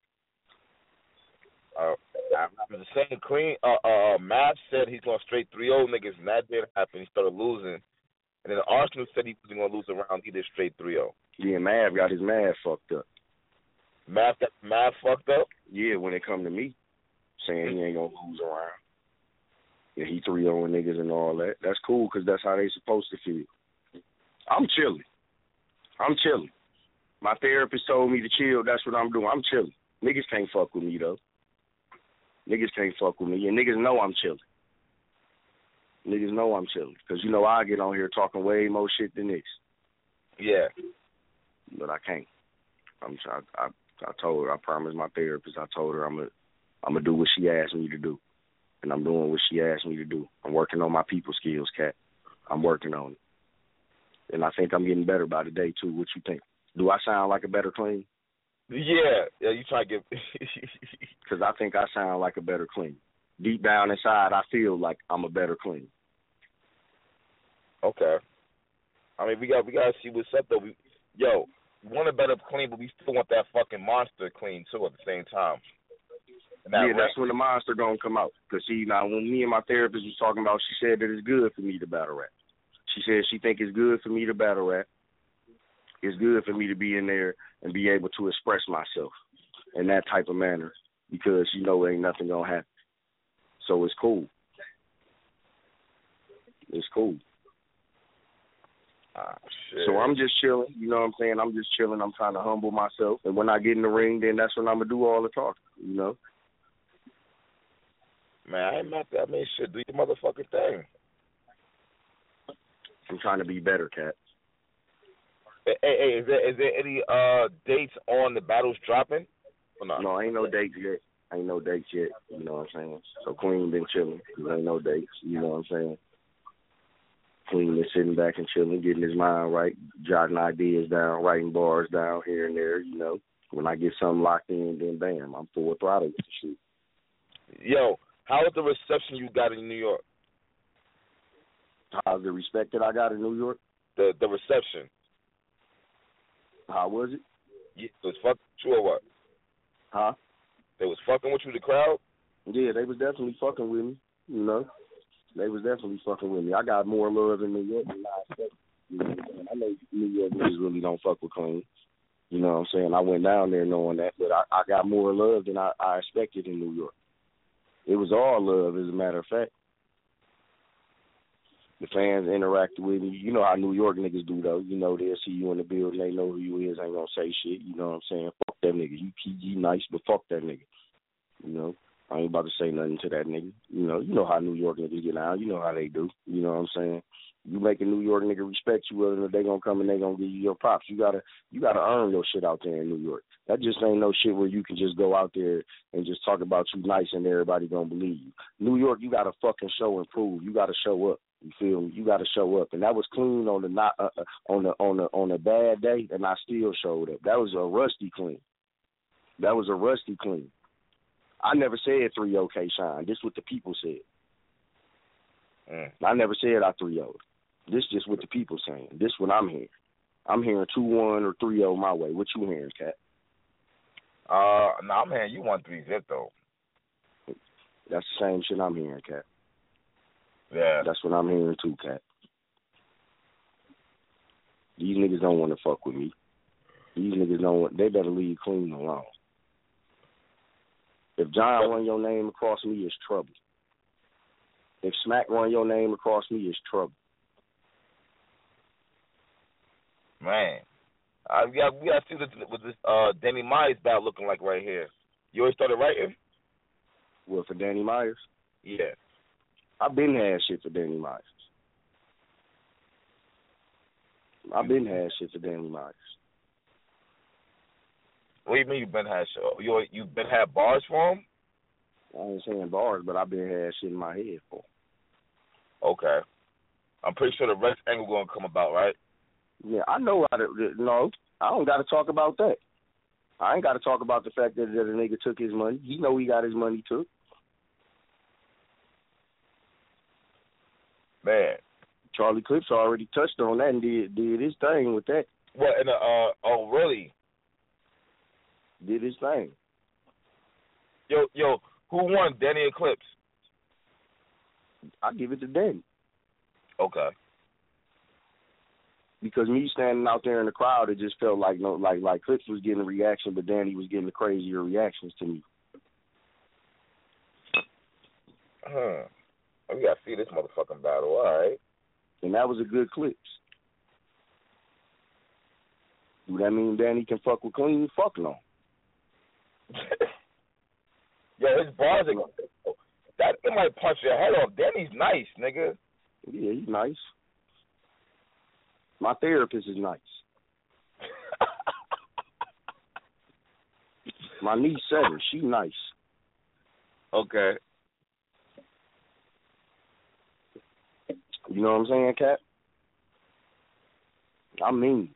Uh, the same clean. Uh, uh, Mav said he's gonna straight three oh niggas, and that didn't happen. He started losing, and then Arsenal said he wasn't gonna lose around. He did straight three oh. Yeah, Mav got his Mav fucked up. Mav got Mav fucked up. Yeah, when it come to me, saying he ain't gonna lose around. Yeah, he three oh niggas and all that. That's cool because that's how they supposed to feel. I'm chilling. I'm chilling. My therapist told me to chill. That's what I'm doing. I'm chilling. Niggas can't fuck with me though. Niggas can't fuck with me, and niggas know I'm chilling. Niggas know I'm chilling because you know I get on here talking way more shit than this. Yeah, but I can't. I'm. I, I I told her. I promised my therapist. I told her I'm gonna I'm gonna do what she asked me to do, and I'm doing what she asked me to do. I'm working on my people skills, cat. I'm working on it, and I think I'm getting better by the day too. What you think? Do I sound like a better clean? Yeah, yeah. You try to get because I think I sound like a better clean. Deep down inside, I feel like I'm a better clean. Okay. I mean, we got we got to see what's up though. We, yo. We want a better clean, but we still want that fucking monster clean too at the same time. That yeah, that's when the monster gonna come out. Cause see, now when me and my therapist was talking about, she said that it's good for me to battle rap. She said she think it's good for me to battle rap. It's good for me to be in there and be able to express myself in that type of manner because you know ain't nothing gonna happen. So it's cool. It's cool. Ah, shit. So I'm just chilling, you know what I'm saying? I'm just chilling. I'm trying to humble myself. And when I get in the ring, then that's when I'm going to do all the talking, you know? Man, I ain't mad at that. I mean, shit, do your motherfucking thing. I'm trying to be better, Cat. Hey, hey, is there, is there any uh, dates on the battles dropping? Or not? No, ain't no dates yet. Ain't no dates yet, you know what I'm saying? So Queen been chilling because ain't no dates, you know what I'm saying? Queen is sitting back and chilling, getting his mind right, jotting ideas down, writing bars down here and there, you know. When I get something locked in, then bam, I'm full throttle with the shit. Yo, how was the reception you got in New York? How's the respect that I got in New York? The the reception. How was it? Yeah, it was fucking with you or what? Huh? They was fucking with you, the crowd? Yeah, they was definitely fucking with me, you know. They was definitely fucking with me. I got more love in New York than I expected. You know, I know New York niggas really don't fuck with Clean. You know what I'm saying? I went down there knowing that, but I, I got more love than I, I expected in New York. It was all love, as a matter of fact. The fans interacted with me. You know how New York niggas do, though. You know, they'll see you in the building. They know who you is. Ain't gonna say shit. You know what I'm saying? Fuck that nigga. You, you nice, but fuck that nigga. You know? I ain't about to say nothing to that nigga. You know, you know how New York niggas get down. You know how they do. You know what I'm saying? You make a New York nigga respect you, well, they gonna come and they gonna give you your props. You gotta, you gotta earn your shit out there in New York. That just ain't no shit where you can just go out there and just talk about you nice and everybody gonna believe you. New York, you gotta fucking show and prove. You gotta show up. You feel me? You gotta show up. And that was clean on the not uh, uh, on the on the on a bad day, and I still showed up. That was a rusty clean. That was a rusty clean. I never said three oh K Shine. This what the people said. Mm. I never said I three oh'd. This just what the people saying. This what I'm hearing. I'm hearing two one or three oh my way. What you hearing, Cat? Uh, no, I'm hearing you one three zip though. That's the same shit I'm hearing, Cat. Yeah. That's what I'm hearing too, Cat. These niggas don't want to fuck with me. These niggas don't want. They better leave clean alone. If John run your name across me, it's trouble. If Smack run your name across me, it's trouble. Man, uh, we got we got to see this, what this uh, Danny Myers battle looking like right here. You already started writing? What, for Danny Myers? Yeah. I've been had shit for Danny Myers. I've been had shit for Danny Myers. What do you mean you've been had shit? You you've been had bars for him? I ain't saying bars, but I've been had shit in my head for him. Okay. I'm pretty sure the Rex angle gonna come about, right? Yeah, I know how to. No, I don't got to talk about that. I ain't got to talk about the fact that, that a nigga took his money. He know he got his money took. Man, Charlie Clips already touched on that and did did his thing with that. What? In the, uh, oh, really? Did his thing. Yo, yo, who won, Danny or Clips? I give it to Danny. Okay. Because me standing out there in the crowd, it just felt like no, like like Clips was getting a reaction, but Danny was getting the crazier reactions to me. Huh. We gotta see this motherfucking battle, all right. And that was a good Clips. Do that mean Danny can fuck with Clean? Fuck no. Yo, his bars are that it might punch your head off. Danny's nice, nigga. Yeah, he's nice. My therapist is nice. My niece Seven, she nice. Okay. You know what I'm saying, Cat? I mean.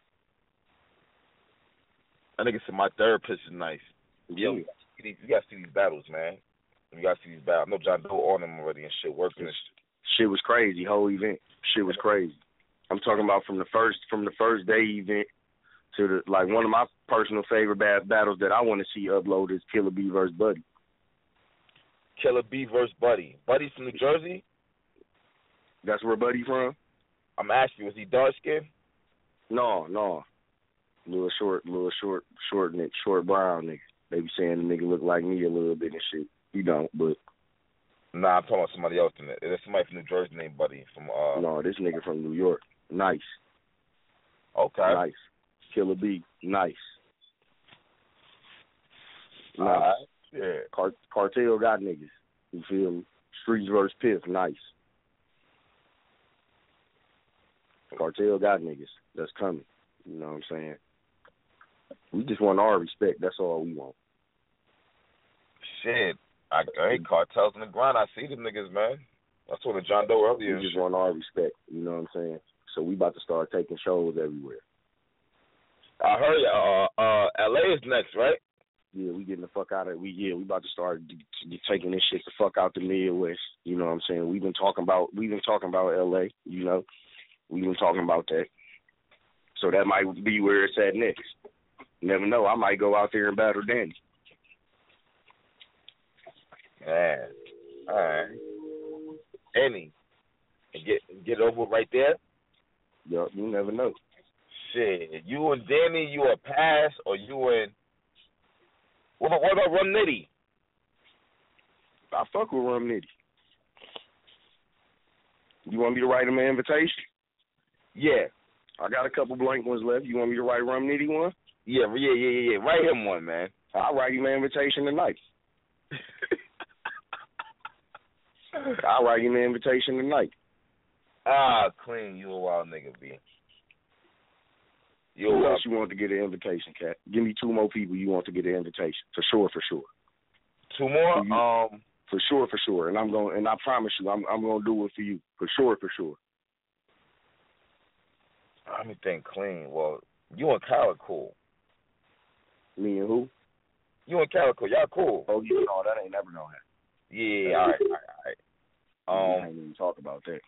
I think it's my therapist is nice. Yeah. Yo, you gotta see these battles, man. You gotta see these battles. I know John Doe on them already and shit working. And shit. Shit was crazy. Whole event. Shit was crazy. I'm talking about from the first from the first day event to the like one of my personal favorite bad battles that I want to see uploaded is Killer B versus Buddy. Killer B versus Buddy. Buddy from New Jersey? That's where Buddy from? I'm asking you, was he dark skinned? No, no. Little short, little short, short nigga, short brown nigga. They be saying the nigga look like me a little bit and shit. He don't, but. Nah, I'm talking about somebody else in it. There's somebody from New Jersey named Buddy. From uh. No, this nigga from New York. Nice. Okay. Nice. Killer B. Nice. Nice. Uh, yeah. Cart- Cartel got niggas. You feel me? Streets versus Piff. Nice. Cartel got niggas. That's coming. You know what I'm saying? We just want our respect. That's all we want. Shit. I, I hate cartels in the grind. I see them niggas, man. I saw the John Doe earlier. We just want our respect. You know what I'm saying? So we about to start taking shows everywhere. I heard uh, uh, L A is next, right? Yeah, we getting the fuck out of we. Yeah, we about to start d- d- taking this shit the fuck out the Midwest. You know what I'm saying? We've been talking about we've been talking about L A. You know, we've been talking about that. So that might be where it's at next. Never know. I might go out there and battle Danny. Man, all right. Any and get get over right there. Yo, you never know. Shit, you and Danny, you a pass or you and what about what about Rum Nitty? I fuck with Rum Nitty. You want me to write him an invitation? Yeah. I got a couple blank ones left. You want me to write Rum Nitty one? Yeah, yeah, yeah, yeah. Write him one, man. I'll write him an invitation tonight. I'll write you an invitation tonight. Ah, clean. You a wild nigga, B. You Who else you want to get an invitation, Cat? Give me two more people you want to get an invitation. For sure, for sure. Two more? You, um, for sure, for sure. And I'm going and I promise you, I'm I'm gonna do it for you. For sure, for sure. Let me think clean. Well, you and Kyle are cool. Me and who? You and Kyle are cool. Y'all cool. Oh, you know, that ain't never gonna happen. Yeah, all right, all right, all right. Um, I ain't even talk about that.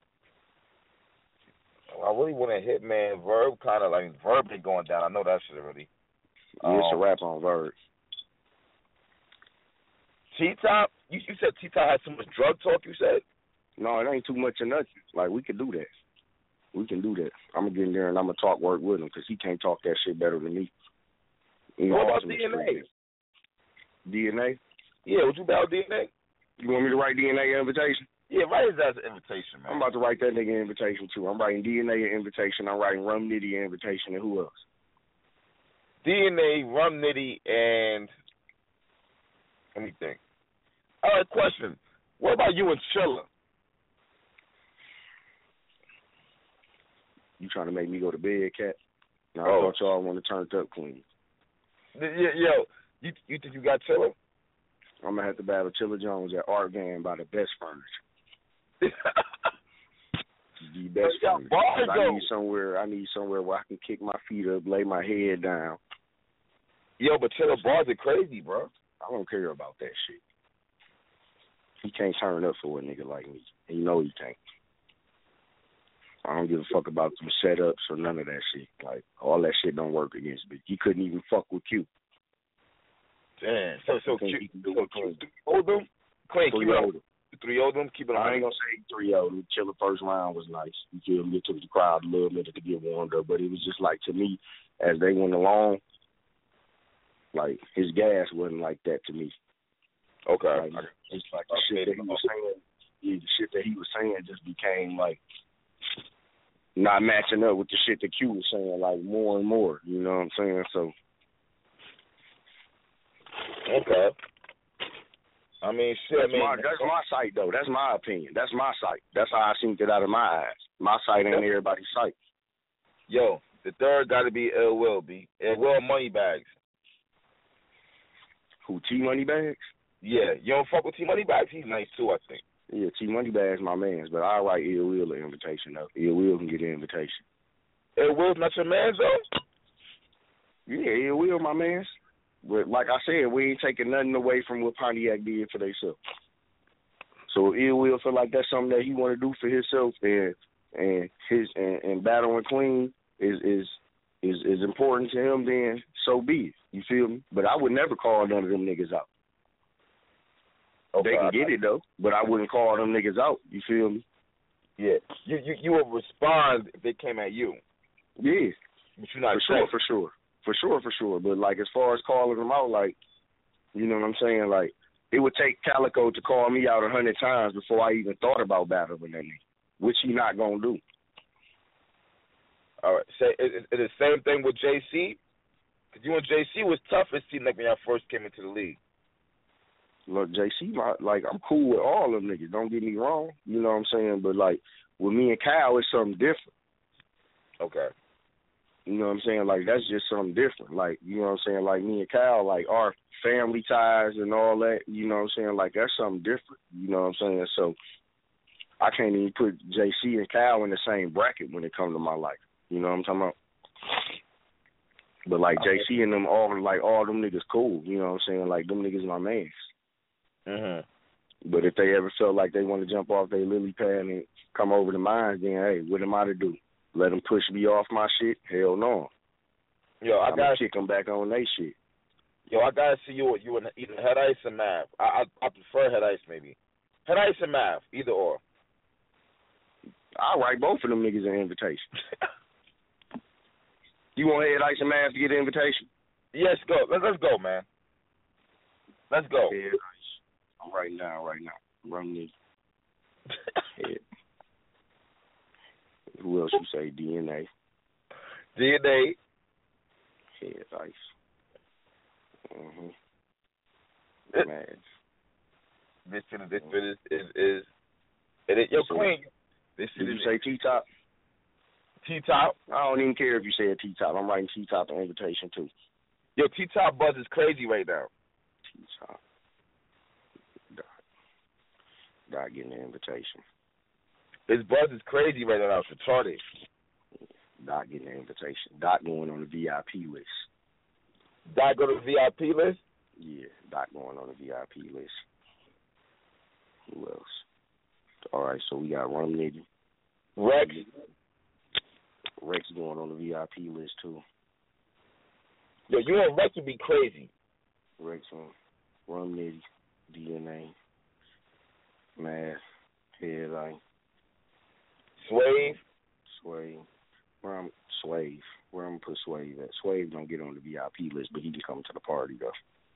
I really want to hit, man. Verb kind of like Verb been going down. I know that shit already. Yeah, it's um, a rap on Verb. T-Top? You, you said T-Top had so much drug talk, you said? No, it ain't too much of nothing. Like, we can do that. We can do that. I'm going to get in there and I'm going to talk work with him because he can't talk that shit better than me. You what know, about D N A? D N A? Yeah, would you about D N A? You want me to write D N A an invitation? Yeah, write his ass an invitation, man. I'm about to write that nigga an invitation, too. I'm writing D N A an invitation. I'm writing Rum Nitty an invitation, and who else? D N A, Rum Nitty, and let me think. All right, question. What about you and Chilla? You trying to make me go to bed, Cat? No, Oh. I thought y'all want to turn it up clean. Yo, yo, you you think you got Chilla? I'm going to have to battle Chilla Jones at Art Van by the best furniture. The best Yo, furniture. bars, 'Cause I though. need somewhere. I need somewhere where I can kick my feet up, lay my head down. Yo, but Chilla bars are crazy, bro. I don't care about that shit. He can't turn up for a nigga like me. And you know he can't. I don't give a fuck about some setups or none of that shit. Like, all that shit don't work against me. He couldn't even fuck with Q. Damn. So, so, I think Q, he can do so it Q, clean. three oh them? Clean, keep it on. three oh them. three oh them, keep it on. I ain't gonna say three oh. The Chilla first round was nice. You feel me? It took the crowd a little minute to get warmed up, but it was just like, to me, as they went along, like, his gas wasn't like that to me. Okay. Like, it's like the shit that he was saying, yeah, the shit that he was saying just became like not matching up with the shit that Q was saying, like more and more. You know what I'm saying? So. Okay. I mean, shit. That's I mean, my that's my sight though. That's my opinion. That's my sight. That's how I seen it out of my eyes. My sight ain't everybody's sight. Yo, the third got to be Ill Will, B. Ill Will Money Bags. Who, T Money Bags? Yeah, you don't fuck with T Money Bags? He's nice too, I think. Yeah, T Money Bags my man's, but I'll write Ill Will an invitation though. Ill Will can get an invitation. Ill Will's not your man though? Yeah, Ill Will my man's. But like I said, we ain't taking nothing away from what Pontiac did for themselves. So Ill Will feel like that's something that he want to do for himself, and and his and, and battling Queen is is is is important to him. Then so be it. You feel me? But I would never call none of them niggas out. Okay, they can get it though, but I wouldn't call them niggas out. You feel me? Yeah, you you you would respond if they came at you. Yeah, but you're not for sure, for sure, for sure, for sure. But like as far as calling them out, like you know what I'm saying, like it would take Calico to call me out a hundred times before I even thought about battling that nigga, which he not gonna do. All right, say it, it, it the same thing with J C. Cause you and J C was tough. It seemed like when y'all first came into the league. Look, J C, my, like, I'm cool with all them niggas. Don't get me wrong. You know what I'm saying? But, like, with me and Kyle, it's something different. Okay. You know what I'm saying? Like, that's just something different. Like, you know what I'm saying? Like, me and Kyle, like, our family ties and all that, you know what I'm saying? Like, that's something different. You know what I'm saying? So, I can't even put J C and Kyle in the same bracket when it comes to my life. You know what I'm talking about? But, like, okay. J C and them, all, like, all them niggas cool. You know what I'm saying? Like, them niggas my mans. Mm-hmm. But if they ever felt like they want to jump off their lily pad and come over to mine, then hey, what am I to do? Let them push me off my shit? Hell no. Yo, I I'm gotta kick them back on they shit. Yo, I gotta see you. You in either Head Ice or Mav. I, I I prefer Head Ice maybe. Head Ice or Mav, either or. I'll write both of them niggas an invitation. You want Head Ice and Mav to get an invitation? Yes, go. Let's let's go, man. Let's go. Head Ice. I'm writing down right now. Run me. Head. Who else you say? D N A. D N A. Head Ice. Mm-hmm. Mav. This shit, this shit is is, is it is yo Queen. This shit Did is you say T-Top? T-Top. I don't even care if you say a T-Top. I'm writing T-Top the invitation too. Yo, T-Top buzz is crazy right now. T-Top. Dot. Dot getting the invitation. His buzz is crazy right now. It's retarded. Dot getting the invitation. Dot going on the V I P list. Dot go to the V I P list? Yeah, Dot going on the V I P list. Who else? All right, so we got Rum Nitty. Rex. Rex going on the V I P list too. Yo, you know Rex would be crazy. Rex on Rum Nitty, D N A, Math, Headline, Swave. Swave. Where I'm Swave. Where I'm gonna put Swave at? Swave don't get on the V I P list, but he can come to the party though.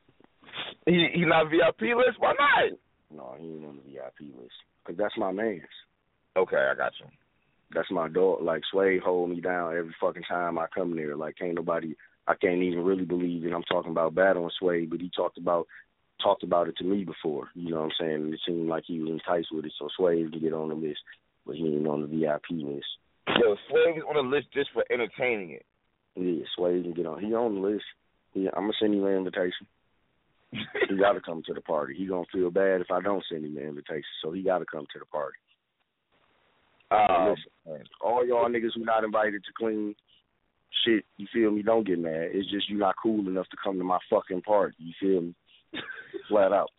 He he not V I P list? Why not? No, he ain't on the V I P list. Cause that's my man's. Okay, I got you. That's my dog. Like Swave hold me down every fucking time I come there. Like ain't nobody. I can't even really believe it. I'm talking about battling Swave, but he talked about talked about it to me before. You know what I'm saying? And it seemed like he was enticed with it. So Swave can get on the list, but he ain't on the V I P list. Yo, Swave is on the list just for entertaining it. Yeah, Swave can get on. He on the list. He, I'm gonna send him an invitation. He got to come to the party. He gonna feel bad if I don't send him an invitation. So he got to come to the party. Um, listen, all y'all niggas who not invited to clean shit, you feel me? Don't get mad. It's just you not cool enough to come to my fucking party. You feel me? Flat out.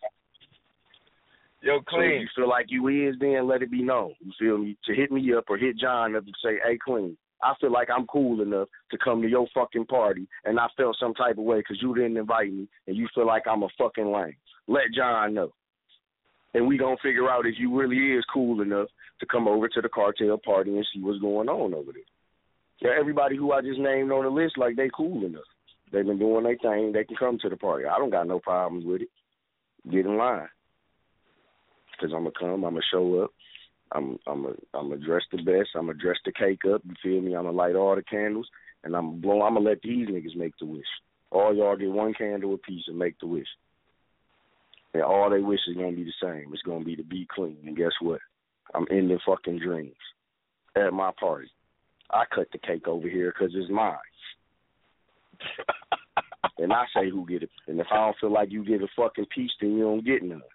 Yo, Clean. So if you feel like you is, then let it be known. You feel me? To hit me up or hit John up and say, hey, Clean, I feel like I'm cool enough to come to your fucking party, and I felt some type of way because you didn't invite me, and you feel like I'm a fucking lame. Let John know. And we gonna figure out if you really is cool enough to come over to the cartel party and see what's going on over there. Yeah, everybody who I just named on the list, like, they cool enough. They've been doing their thing. They can come to the party. I don't got no problems with it. Get in line. Because I'm going to come. I'm going to show up. I'm I'm going I'm to dress the best. I'm going to dress the cake up. You feel me? I'm going to light all the candles. And I'm going to blow. I'm going to let these niggas make the wish. All y'all get one candle apiece and make the wish. And all they wish is going to be the same. It's going to be to be clean. And guess what? I'm ending fucking dreams at my party. I cut the cake over here because it's mine. And I say who get it. And if I don't feel like you get a fucking piece, then you don't get none.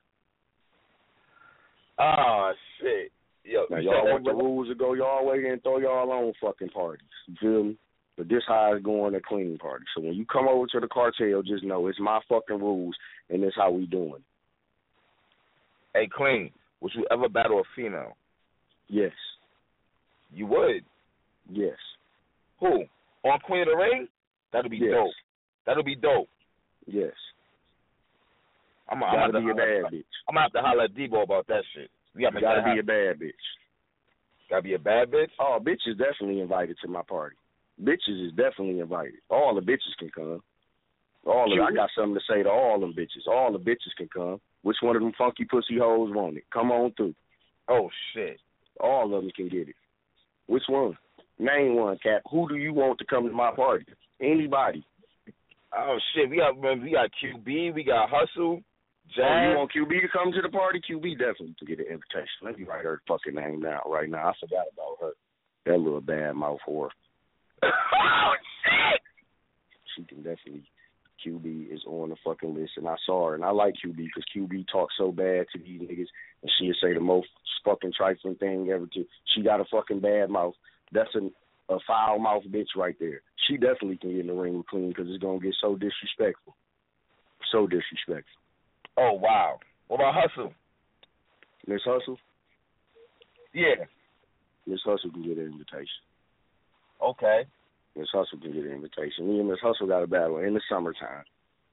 Oh, shit. Yo, now, y'all want the rules to go y'all way and throw y'all own fucking parties. You feel me? But this how it's going to clean party. So when you come over to the cartel, just know it's my fucking rules, and this how we doing. Hey, Clean, would you ever battle a female? Yes. You would? Yes. Who? On Queen of the Ring? That'll be yes. dope. That'll be dope. Yes. I'm gotta I'm be a bad bitch. I'm gonna have to holler at Debo about that shit. We gotta, gotta be happen. a bad bitch. Gotta be a bad bitch? Oh, bitch is definitely invited to my party. Bitches is definitely invited. All the bitches can come. All of I got something to say to all them bitches. All the bitches can come. Which one of them funky pussy hoes want it? Come on through. Oh, shit. All of them can get it. Which one? Name one, Cap. Who do you want to come to my party? Anybody. Oh, shit. We got we got Q B. We got Hustle. Jazz. Oh, you want Q B to come to the party? Q B definitely to get an invitation. Let me write her fucking name down right now. I forgot about her. That little bad mouth whore. Oh, shit! She can definitely. Q B is on the fucking list, and I saw her, and I like Q B because Q B talks so bad to these niggas, and she'll say the most fucking trifling thing ever to. She got a fucking bad mouth. That's a, a foul mouth bitch right there. She definitely can get in the ring with Clean because it's going to get so disrespectful. So disrespectful. Oh, wow. What about Hustle? Miss Hustle? Yeah. Miss Hustle can get an invitation. Okay. Miss Hustle can get an invitation. Me and Miss Hustle got a battle in the summertime.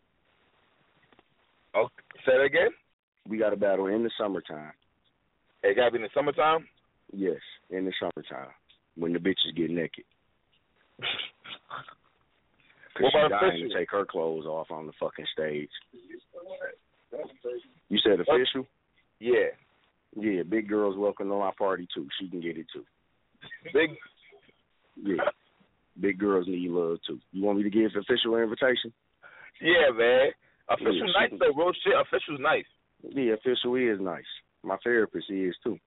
Okay. Say that again? We got a battle in the summertime. It got to be in the summertime? Yes, in the summertime. When the bitches get naked. Because she's dying official? to take her clothes off on the fucking stage. You said official? Yeah. Yeah, big girls welcome to my party, too. She can get it, too. Big? Yeah. Big girls need love, too. You want me to give official invitation? Yeah, man. Official yeah, nice, though. Real shit. Official's nice. Yeah, official is nice. My therapist is too.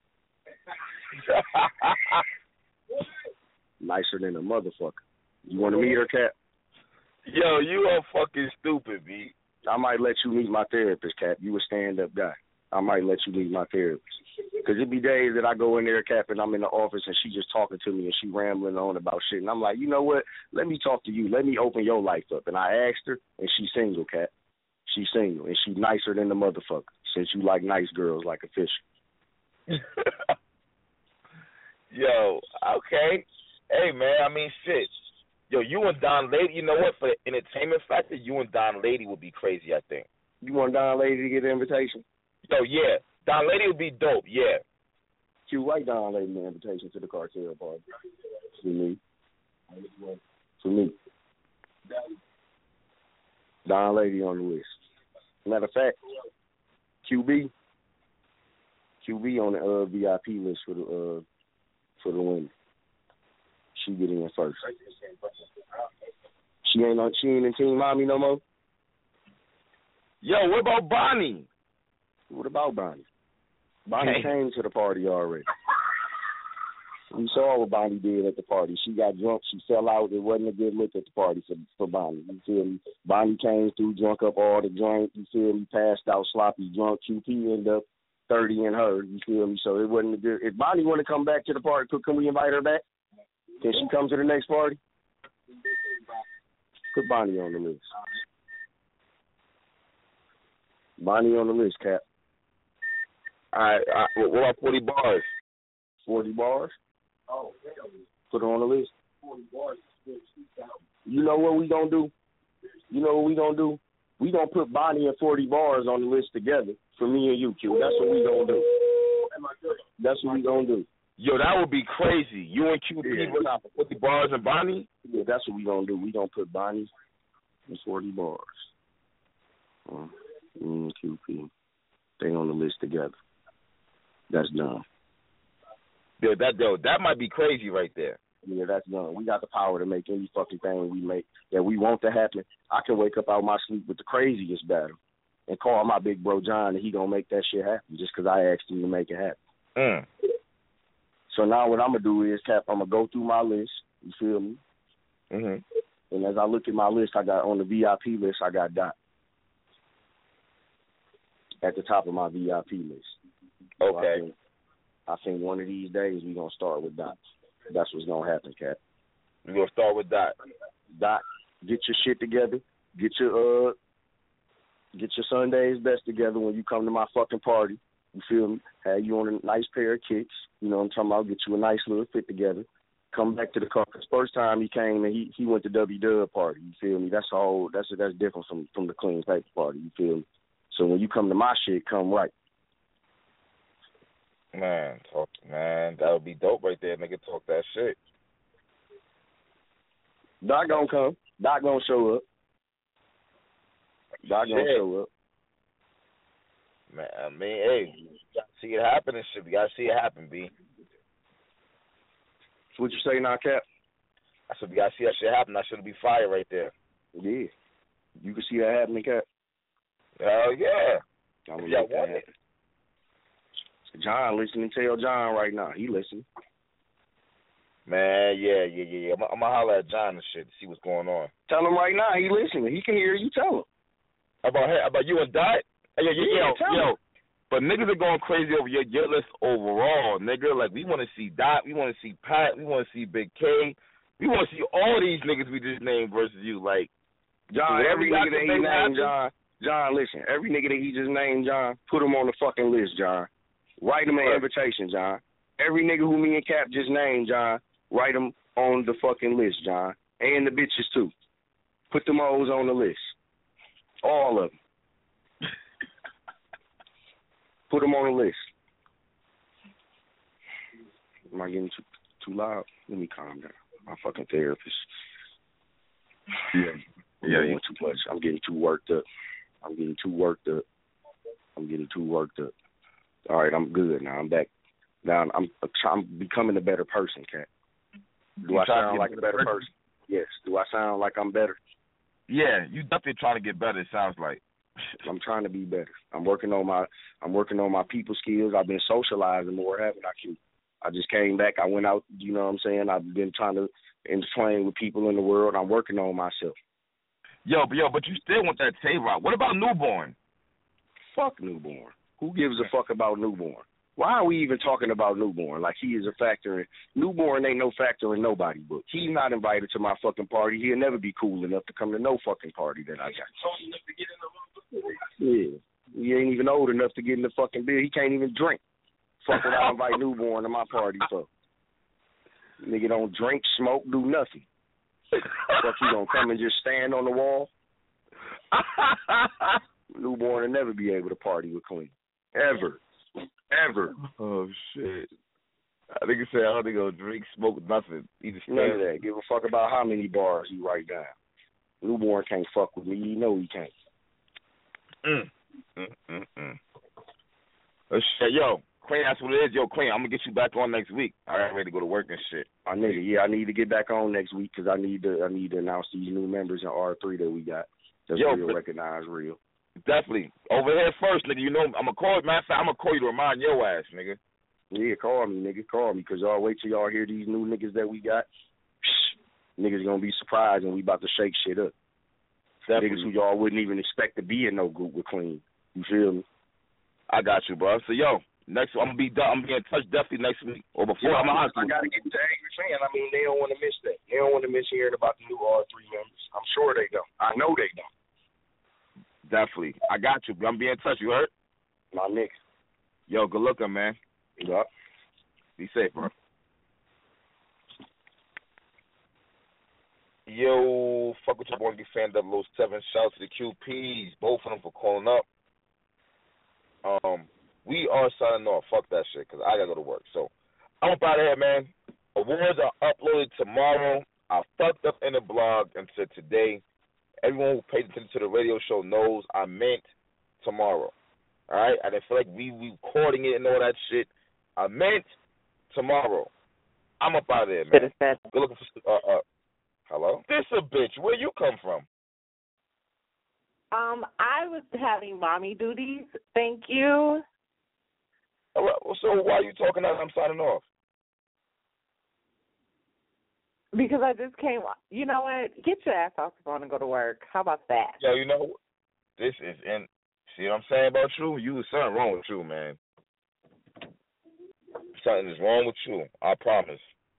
Nicer than a motherfucker. You want to meet her, Cap? Yo, you are fucking stupid, B. I might let you meet my therapist, Cap. You a stand-up guy. I might let you meet my therapist. Because it be days that I go in there, Cap, and I'm in the office, and she just talking to me, and she rambling on about shit. And I'm like, you know what? Let me talk to you. Let me open your life up. And I asked her, and she's single, Cap. She's single, and she's nicer than the motherfucker, since you like nice girls like Official. Yo, okay. Hey, man, I mean, shit. Yo, you and Don Lady, you know what? For the entertainment factor, you and Don Lady would be crazy, I think. You want Don Lady to get an invitation? Yo, yeah. Don Lady would be dope, yeah. Q, write Don Lady an invitation to the cartel party. For me. For me. Don Lady on the list. Matter of fact, Q B. Q B on the uh, V I P list for the uh, for the women. She get in first. She ain't on. She ain't in Team Mommy no more. Yo, what about Bonnie? What about Bonnie? Bonnie hey. came to the party already. We saw what Bonnie did at the party. She got drunk. She fell out. It wasn't a good look at the party for for Bonnie. You feel me? Bonnie came through, drunk up all the drink. You feel me? Passed out, sloppy drunk. Q P ended up thirty in her. You feel me? So it wasn't a good. If Bonnie want to come back to the party, can we invite her back? Can she come to the next party? Put Bonnie on the list. Bonnie on the list, Cap. All right. All right. What about forty bars? forty bars? Oh, put her on the list. forty bars. You know what we gonna do? You know what we gonna do? We gonna put Bonnie and forty bars on the list together for me and you, Q. That's what we gonna do. That's what we gonna do. Yo, that would be crazy. You and Q P yeah. with our forty bars and Bonnie? Yeah, that's what we gonna do. We gonna put Bonnie and forty bars. Um, me and Q P, they on the list together. That's done. Yo, that yo, that might be crazy right there. Yeah, that's done. We got the power to make any fucking thing we make that we want to happen. I can wake up out my sleep with the craziest battle and call my big bro John, and he gonna make that shit happen just because I asked him to make it happen. Mm. So now what I'm gonna do is, Cap, I'm gonna go through my list. You feel me? Mm-hmm. And as I look at my list, I got on the V I P list, I got Dot at the top of my V I P list. So okay. I think, I think one of these days we're gonna start with Dot. That's what's gonna happen, Cap. We're gonna start with Dot. Dot, get your shit together. Get your uh, get your Sunday's best together when you come to my fucking party. You feel me? Have you on a nice pair of kicks. You know what I'm talking about? Get you a nice little fit together. Come back to the car. Cause first time he came and he he went to W Dub party. You feel me? That's all. That's that's different from from the Clean Paper party. You feel me? So when you come to my shit, come right. Man, talk, man, that would be dope right there. Nigga, talk that shit. Doc gonna come. Doc gonna show up. Doc gonna shit. show up. Man, I mean, hey, you gotta see it happen and shit. You gotta see it happen, B. So what you say now, Cap? I said, we gotta see that shit happen. That shit'll be fire right there. Yeah. You can see that happening, Cap? Hell yeah. I'm gonna yeah, make that happen. John listening. Tell John right now. He listening. Man, yeah, yeah, yeah, yeah. I'm, I'm gonna holler at John and shit to see what's going on. Tell him right now. He listening. He can hear you. Tell him. About hey, about you and Dot? Hey, yo, yo, yeah, yo, yo. But niggas are going crazy over your, your list overall, nigga. Like, we want to see Dot. We want to see Pat. We want to see Big K. We want to see all these niggas we just named versus you. Like, John, every nigga that he named, John, John, listen. Every nigga that he just named, John, put him on the fucking list, John. Write him an invitation, John. Every nigga who me and Cap just named, John, write him on the fucking list, John. And the bitches, too. Put them hoes on the list. All of them. Put them on the list. Am I getting too too loud? Let me calm down. My fucking therapist. Yeah. I'm yeah, doing too much. I'm getting too worked up. I'm getting too worked up. I'm getting too worked up. All right, I'm good now. I'm back. Now I'm I'm becoming a better person, Cat. Do I sound like a better person? Yes. Do I sound like I'm better? Yeah, you definitely trying to get better, it sounds like. I'm trying to be better. I'm working on my I'm working on my people skills. I've been socializing more, haven't I, Q? I just came back. I went out, you know what I'm saying? I've been trying to intertwine with people in the world. I'm working on myself. Yo, but yo, but you still want that Tay Rock. What about Newborn? Fuck Newborn. Who gives a fuck about Newborn? Why are we even talking about Newborn? Like he is a factor in Newborn ain't no factor in nobody book. He's not invited to my fucking party. He'll never be cool enough to come to no fucking party that I got. Yeah. He ain't even old enough to get in the fucking beer. He can't even drink. Fuck would I invite Newborn to my party for? Nigga don't drink, smoke, do nothing. Fuck, he gonna come and just stand on the wall? Newborn will never be able to party with Queen. Ever. Ever. Oh, shit. I think he said I don't think he'll drink, smoke, nothing. He just None of that. Give a fuck about how many bars he write down. Newborn can't fuck with me. You know he can't. Mm. Mm, mm, mm. Oh, shit. Yo, Queen, that's what it is. Yo, Queen, I'm going to get you back on next week. All right, ready to go to work and shit. I nigga, yeah, I need to get back on next week because I need to I need to announce these new members in R three that we got. That's Yo, real, but, recognized real. Definitely. Over here first, nigga. You know, I'm going to call you. Matter of fact, I'm going to call you to remind your ass, nigga. Yeah, call me, nigga. Call me because y'all wait till y'all hear these new niggas that we got. Psh, niggas going to be surprised and we about to shake shit up. Definitely. Niggas who y'all wouldn't even expect to be in no group with Clean. You feel me? I got you, bro. So, yo, next I'm gonna be done. I'm gonna be in touch definitely next week or before. Yeah, I'm I, I gotta get to Angry Fan. I mean, they don't want to miss that. They don't want to miss hearing about the new R three members. I'm sure they don't. I know they don't. Definitely. I got you, bro. I'm being in touch. You heard? My nigga. Yo, good looking, man. Yeah. Be safe, bro. Yo, fuck with your boy, be fan double oh seven. Shout out to the Q Ps, both of them for calling up. Um, we are signing off. Fuck that shit, because I got to go to work. So, I'm up out of here, man. Awards are uploaded tomorrow. I fucked up in the blog and said today. Everyone who paid attention to the radio show knows I meant tomorrow. All right? I didn't feel like we recording it and all that shit. I meant tomorrow. I'm up out of here, man. Good looking for... Uh, uh, hello? This a bitch. Where you come from? Um, I was having mommy duties. Thank you. All right, well, so why are you talking as I'm signing off? Because I just came. You know what? Get your ass off the phone and go to work. How about that? Yo, you know, this is in. See what I'm saying about you? You, something wrong with you, man. Something is wrong with you. I promise.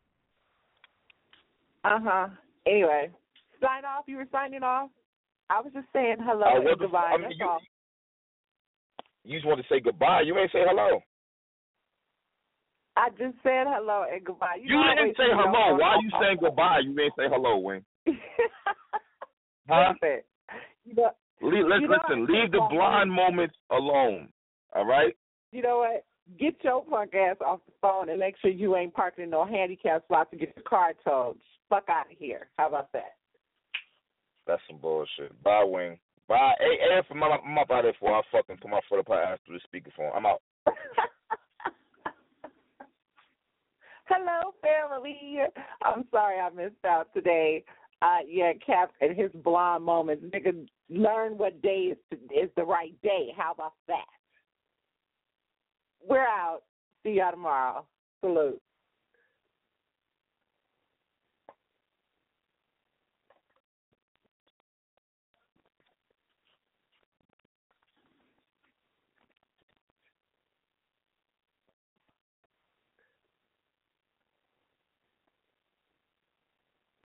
Uh huh. Anyway, sign off. You were signing off. I was just saying hello uh, and goodbye. I mean, That's you, all. You just want to say goodbye. You ain't say hello. I just said hello and goodbye. You, You know, didn't say hello. Why are you saying goodbye? You didn't say hello, Wayne. Huh? Listen, you know, leave, let's, you know listen, leave the blind moments alone, all right? You know what? Get your punk ass off the phone and make sure you ain't parked in no handicap spot to get your car towed. Fuck out of here. How about that? That's some bullshit. Bye, Wayne. Bye. Hey, hey, I'm, I'm up out there before I fucking put my foot up her ass through the speakerphone. I'm out. Hello, family. I'm sorry I missed out today. Uh, yeah, Cap and his blonde moments. Nigga, learn what day is, to, is the right day. How about that? We're out. See y'all tomorrow. Salute.